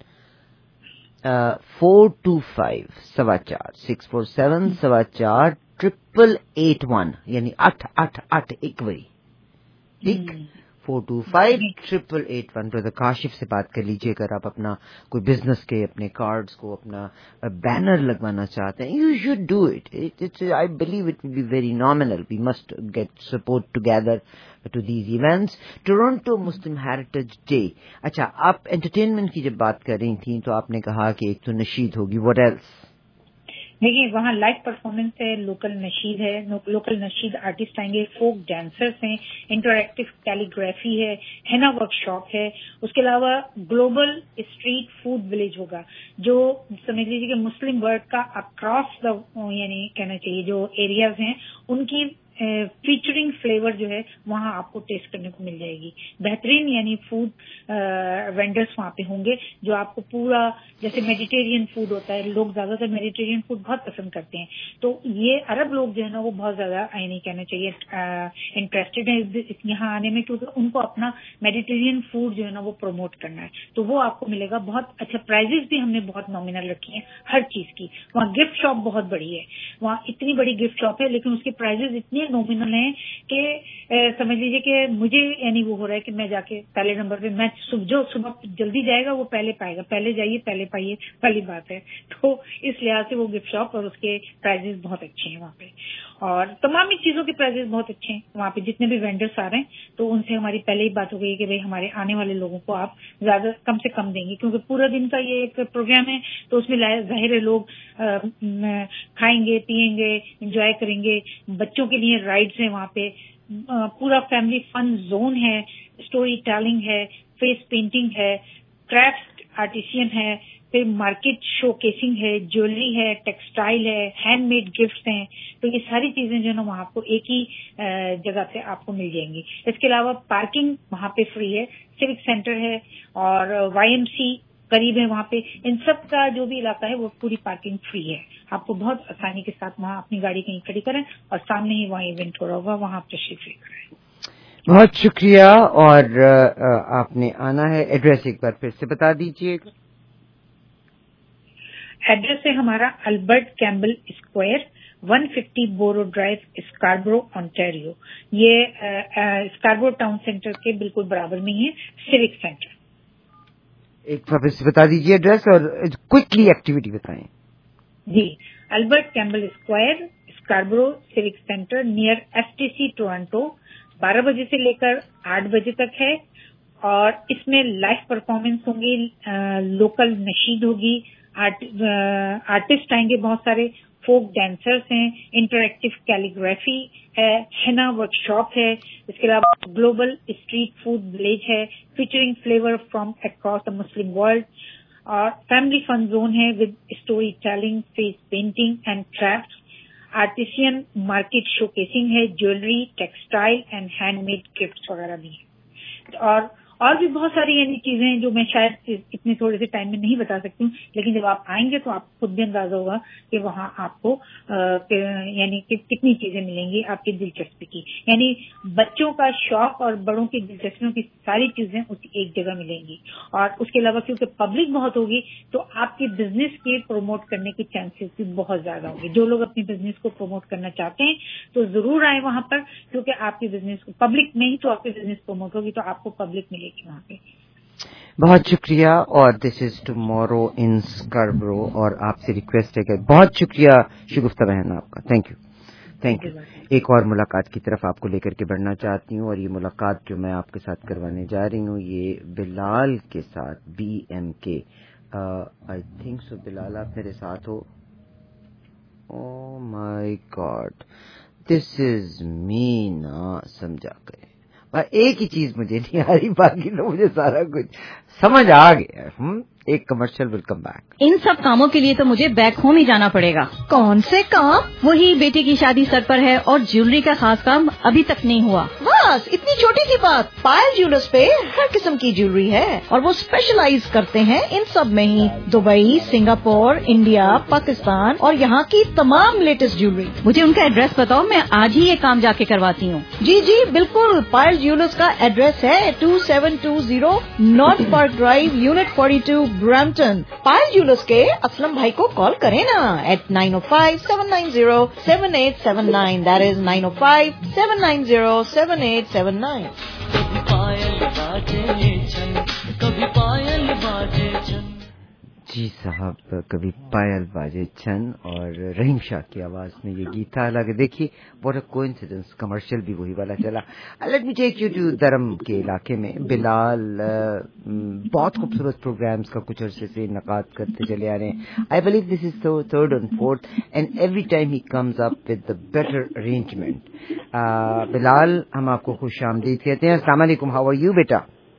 four two five सवा चार सिक्स फोर सेवन सवा चार ट्रिपल एट वन यानी आठ आठ आठ एक बरी. ठीक. Four two five triple eight one. Brother Kashif से बात कर लीजिए अगर आप अपना कोई बिजनेस के अपने कार्ड्स को अपना बैनर लगवाना चाहते हैं. You should do it. It's I believe it will be very nominal. We must get support together to these events. Toronto Muslim heritage day. अच्छा, आप एंटरटेनमेंट की जब बात कर रही थी तो आपने कहा कि एक तो नशीद होगी. What else? देखिए, वहाँ लाइव परफॉर्मेंस है, लोकल नशीद है, लोकल नशीद आर्टिस्ट आएंगे, फोक डांसर्स हैं, इंटरैक्टिव कैलीग्राफी है, हेना वर्कशॉप है. उसके अलावा ग्लोबल स्ट्रीट फूड विलेज होगा, जो समझ लीजिए कि मुस्लिम वर्ल्ड का अक्रॉस द यानी कहना चाहिए जो एरियाज हैं उनकी फीचरिंग फ्लेवर जो है वहाँ आपको टेस्ट करने को मिल जाएगी. बेहतरीन यानी फूड वेंडर्स वहाँ पे होंगे जो आपको पूरा जैसे मेडिटेरियन फूड होता है, लोग ज्यादातर मेडिटेरियन फूड बहुत पसंद करते हैं, तो ये अरब लोग जो है ना वो बहुत ज्यादा यानी कहना चाहिए इंटरेस्टेड है यहाँ आने में, क्योंकि उनको अपना मेडिटेरियन फूड जो है ना वो प्रमोट करना है. तो वो आपको मिलेगा. बहुत अच्छा प्राइजेस भी हमने बहुत नॉमिनल रखी है हर चीज की. वहाँ गिफ्ट शॉप बहुत बड़ी है, वहाँ इतनी बड़ी गिफ्ट शॉप है, लेकिन उसके प्राइजेस इतने नॉमिनल है कि समझ लीजिए कि मुझे यानी वो हो रहा है कि मैं जाके पहले नंबर पे, मैं जो सुबह जल्दी जाएगा वो पहले पाएगा, पहले जाइए पहले पाइए वाली बात है. तो इस लिहाज से वो गिफ्ट शॉप और उसके प्राइजेस बहुत अच्छे हैं वहाँ पे, और तमाम ही चीजों के प्राइजेस बहुत अच्छे हैं वहाँ पे. जितने भी वेंडर्स आ रहे हैं तो उनसे हमारी पहले ही बात हो गई कि भाई हमारे आने वाले लोगों को आप ज्यादा कम से कम देंगे, क्योंकि पूरा दिन का ये एक प्रोग्राम है, तो उसमें जाहिर है लोग खाएंगे पिएंगे एंजॉय करेंगे. बच्चों के लिए राइड्स हैं वहाँ पे, पूरा फैमिली फन जोन है, स्टोरी टेलिंग है, फेस पेंटिंग है, क्राफ्ट आर्टिशियन है, फिर मार्केट शोकेसिंग है, ज्वेलरी है, टेक्सटाइल है, हैंडमेड गिफ्ट्स हैं. तो ये सारी चीजें जो है वहाँ आपको एक ही जगह पे आपको मिल जाएंगी. इसके अलावा पार्किंग वहाँ पे फ्री है, सिविक सेंटर है और वाईएमसी करीब है वहाँ पे. इन सब का जो भी इलाका है वो पूरी पार्किंग फ्री है. आपको बहुत आसानी के साथ वहाँ अपनी गाड़ी कहीं खड़ी करें और सामने ही वहाँ इवेंट हो रहा होगा, वहाँ आप तशरीफ लेकर. बहुत शुक्रिया. और आपने आना है, एड्रेस एक बार फिर से बता दीजिए. एड्रेस है हमारा Albert Campbell Square, one fifty Borough Drive, Scarborough, Ontario. ये स्कारब्रो टाउन सेंटर के बिल्कुल बराबर में ही है, सिविक सेंटर. एक बार फिर से बता दीजिए एड्रेस और क्विकली एक्टिविटी बताएं. जी, Albert Campbell Square, Scarborough, civic centre near FTC Toronto. बारह बजे से लेकर आठ बजे तक है और इसमें लाइव परफॉर्मेंस होंगी, लोकल नशीद होगी, आर्ट, आर्टिस्ट आएंगे बहुत सारे, फोक डांसर्स हैं, इंटरैक्टिव कैलीग्राफी है, हेना वर्कशॉप है. इसके अलावा ग्लोबल स्ट्रीट फूड विलेज है, featuring flavour from across the Muslim world, और फैमिली फन जोन है with story telling, face painting and craft. Artisan market showcasing है, jewellery, textile and handmade gifts वगैरह भी है. और और भी बहुत सारी यानी चीजें हैं जो मैं शायद इतने थोड़े से टाइम में नहीं बता सकती हूँ, लेकिन जब आप आएंगे तो आपको खुद भी अंदाजा होगा कि वहाँ आपको यानी कि कितनी चीजें मिलेंगी आपकी दिलचस्पी की. यानी बच्चों का शौक और बड़ों की दिलचस्पियों की सारी चीजें उसी एक जगह मिलेंगी. और उसके अलावा क्योंकि पब्लिक बहुत होगी तो आपके बिजनेस के प्रमोट करने की चांसेस भी बहुत ज्यादा होंगे. जो लोग अपने बिजनेस को प्रमोट करना चाहते हैं तो जरूर आए वहाँ पर, क्योंकि आपके बिजनेस को पब्लिक में ही तो आपके बिजनेस प्रमोट होगी, तो आपको पब्लिक मिलेगी वहाँ पे. بہت شکریہ. اور دس از ٹمورو ان اسکاربرو. اور آپ سے ریکویسٹ ہے کہ بہت شکریہ شگفتہ بہن آپ کا. Thank you thank you. ایک اور ملاقات کی طرف آپ کو لے کر کے بڑھنا چاہتی ہوں, اور یہ ملاقات جو میں آپ کے ساتھ کروانے جا رہی ہوں یہ بلال کے ساتھ, بی ایم کے. آئی تھنک سو بلال آپ میرے ساتھ ہو. او مائی گاڈ, دس از می نا سمجھا کرے. ایک ہی چیز مجھے نہیں آ رہی, باقی تو مجھے سارا کچھ سمجھ آ گیا. ہم ایک کمرشل ول کم بیک. ان سب کاموں کے لیے تو مجھے بیک ہوم ہی جانا پڑے گا. کون سے کام؟ وہی بیٹی کی شادی سر پر ہے اور جیولری کا خاص کام ابھی تک نہیں ہوا. بس اتنی چھوٹی سی بات, پائل جیولرز پہ ہر قسم کی جیولری ہے اور وہ اسپیشلائز کرتے ہیں ان سب میں ہی. دبئی, سنگاپور, انڈیا, پاکستان اور یہاں کی تمام لیٹسٹ جیولری. مجھے ان کا ایڈریس بتاؤ, میں آج ہی یہ کام جا کے کرواتی ہوں. جی جی بالکل. پائل جیولرز کا ایڈریس ہے two seven two zero north park drive, unit forty two, Brampton. Payal jewellers کے اسلم بھائی کو کال کریں نا eight nine o five seven nine zero seven eight seven nine. That is nine o five seven nine zero seven eight seven nine. جی صاحب, کبھی pile باجے چھن, اور رحیم شاہ کی آواز میں یہ گیت تھا. حالانکہ دیکھیے واٹ اے کوئنسیڈنس, کمرشل بھی وہی والا چلا. Let me take you to Durham کے علاقے میں. بلال بہت خوبصورت پروگرامز کا کچھ عرصے سے انعقاد کرتے چلے آ رہے ہیں. I believe this is third and fourth, and every time he comes up with the better arrangement. Bilal, ہم آپ کو خوش آمدید کہتے ہیں. السلام علیکم, ہاؤ آر یو بیٹا؟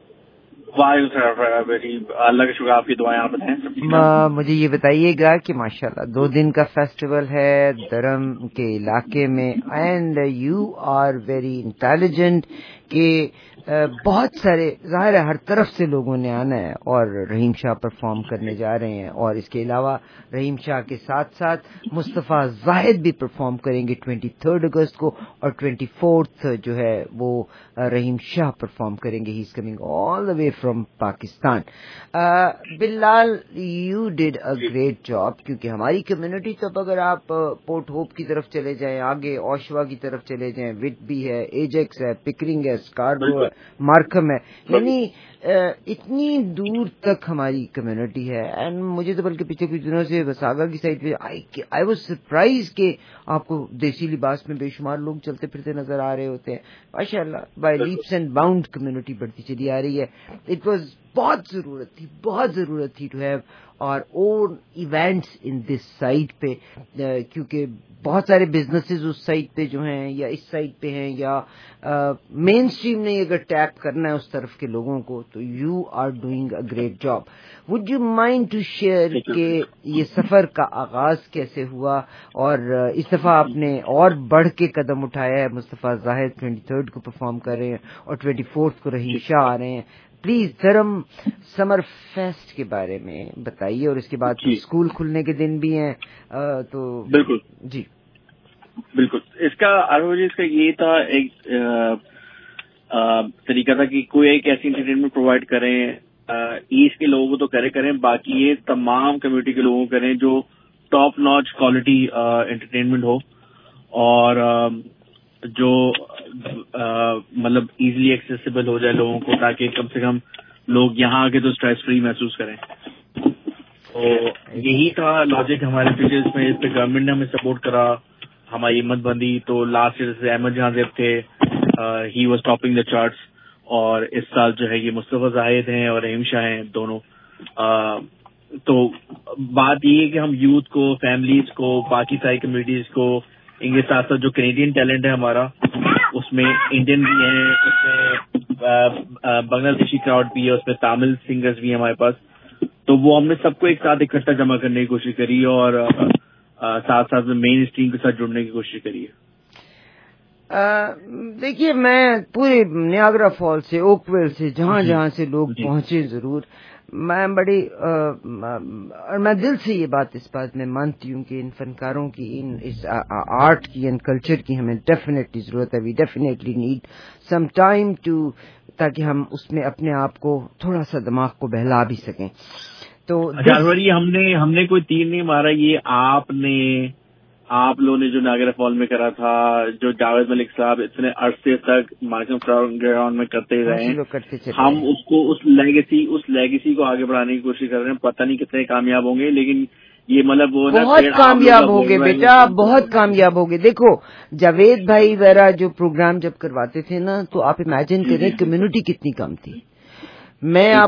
اللہ کا شکر, آپ کی دعائیں آپ بتائیں. مجھے یہ بتائیے گا کہ ماشاءاللہ دو دن کا فیسٹیول ہے درم کے علاقے میں, and you are very intelligent, کہ بہت سارے ظاہر ہے ہر طرف سے لوگوں نے آنا ہے اور رحیم شاہ پرفارم کرنے جا رہے ہیں, اور اس کے علاوہ رحیم شاہ کے ساتھ ساتھ مصطفیٰ زاہد بھی پرفارم کریں گے ٹوینٹی تھرڈ اگست کو, اور ٹوینٹی فورتھ جو ہے وہ رحیم شاہ پرفارم کریں گے. He is coming all the way from Pakistan. Bilal, you did a great job, کیونکہ ہماری کمیونٹی تو اگر آپ پورٹ ہوپ کی طرف چلے جائیں, آگے اوشوا کی طرف چلے جائیں, وٹبی ہے, ایجیکس ہے, پکرنگ ہے, اسکاربرو ہے, مارکم ہے, یعنی اتنی دور تک ہماری کمیونٹی ہے. اینڈ مجھے تو بلکہ پچھلے کچھ دنوں سے وساگا کی سائڈ پہ آئی واز سرپرائز کہ آپ کو دیسی لباس میں بے شمار لوگ چلتے پھرتے نظر آ رہے ہوتے ہیں. ماشاء اللہ by leaps and bound community بڑھتی چلی آ رہی ہے. اٹ واز بہت ضرورت تھی, بہت ضرورت تھی ٹو ہیو اور اون ایونٹس ان دس سائٹ پہ, کیونکہ بہت سارے بزنسز اس سائٹ پہ جو ہیں یا اس سائٹ پہ ہیں, یا مین اسٹریم نے اگر ٹیپ کرنا ہے اس طرف کے لوگوں کو, تو you are doing a great job. Would you mind to share کہ یہ سفر کا آغاز کیسے ہوا, اور اس دفعہ آپ نے اور بڑھ کے قدم اٹھایا ہے. مصطفیٰ زاہد ٹوینٹی تھرڈ کو پرفارم کر رہے ہیں اور ٹوینٹی فورتھ کو رحیم شاہ آ رہے ہیں. پلیز درم سمر فیسٹ کے بارے میں بتائیے, اور اس کے بعد اسکول کھلنے کے دن بھی ہیں تو بالکل جی بالکل. اس کا اس کا یہ تھا ایک طریقہ تھا کہ کوئی ایک ایسی انٹرٹینمنٹ پرووائڈ کریں, ایسٹ کے لوگوں کو تو کرے کریں, باقی یہ تمام کمیونٹی کے لوگوں کو کریں جو ٹاپ ناچ کوالٹی انٹرٹینمنٹ ہو, اور جو مطلب ایزیلی ایکسیسیبل ہو جائے لوگوں کو, تاکہ کم سے کم لوگ یہاں آ کے تو اسٹریس فری محسوس کریں. تو یہی تھا لاجک ہمارے پیچھے. اس میں اس پہ گورنمنٹ نے ہمیں سپورٹ کرا, ہماری ہمت بندی. تو لاسٹ ایئر سے احمد جہاں زیب تھے, he was topping the charts, اور اس سال جو ہے یہ مصطفیٰ زاہد ہیں اور رحیم شاہ ہیں دونوں. تو بات یہ ہے کہ ہم یوتھ کو, فیملیز کو, باقی ساری کمیونٹیز کو, ان کے ساتھ ساتھ جو کینیڈین ٹیلنٹ ہے ہمارا, اس میں انڈین بھی ہیں, اس میں بنگلہ دیشی کراؤڈ بھی ہے, اس میں تامل سنگرز بھی ہیں ہمارے پاس. تو وہ ہم نے سب کو ایک ساتھ اکٹھا جمع کرنے کی کوشش کری, اور ساتھ ساتھ میں مین اسٹریم کے ساتھ جڑنے کی کوشش کری ہے. دیکھیے, میں پورے نیاگرا فال سے, اوکویل سے, جہاں جہاں سے لوگ پہنچے ضرور, میں بڑی اور میں دل سے یہ بات اس بات میں مانتی ہوں کہ ان فنکاروں کی, ان اس آرٹ کی اینڈ کلچر کی ہمیں ڈیفینیٹلی ضرورت ہے. We definitely need some time to, تاکہ ہم اس میں اپنے آپ کو تھوڑا سا دماغ کو بہلا بھی سکیں. تو ہم نے ہم نے کوئی تیر نہیں مارا, یہ آپ نے آپ لوگوں نے جو ناگرہ فال میں کرا تھا, جو جاوید ملک صاحب اتنے عرصے تک مارکم گراؤنڈ میں کرتے رہے ہیں, ہم اس کو اس لیگیسی اس لیگیسی کو آگے بڑھانے کی کوشش کر رہے ہیں. پتہ نہیں کتنے کامیاب ہوں گے, لیکن یہ مطلب وہ بہت کامیاب ہو گئے بیٹا, بہت کامیاب ہو گئے. دیکھو جاوید بھائی وغیرہ جو پروگرام جب کرواتے تھے نا, تو آپ امیجن کریں کمیونٹی کتنی کم تھی. میں آپ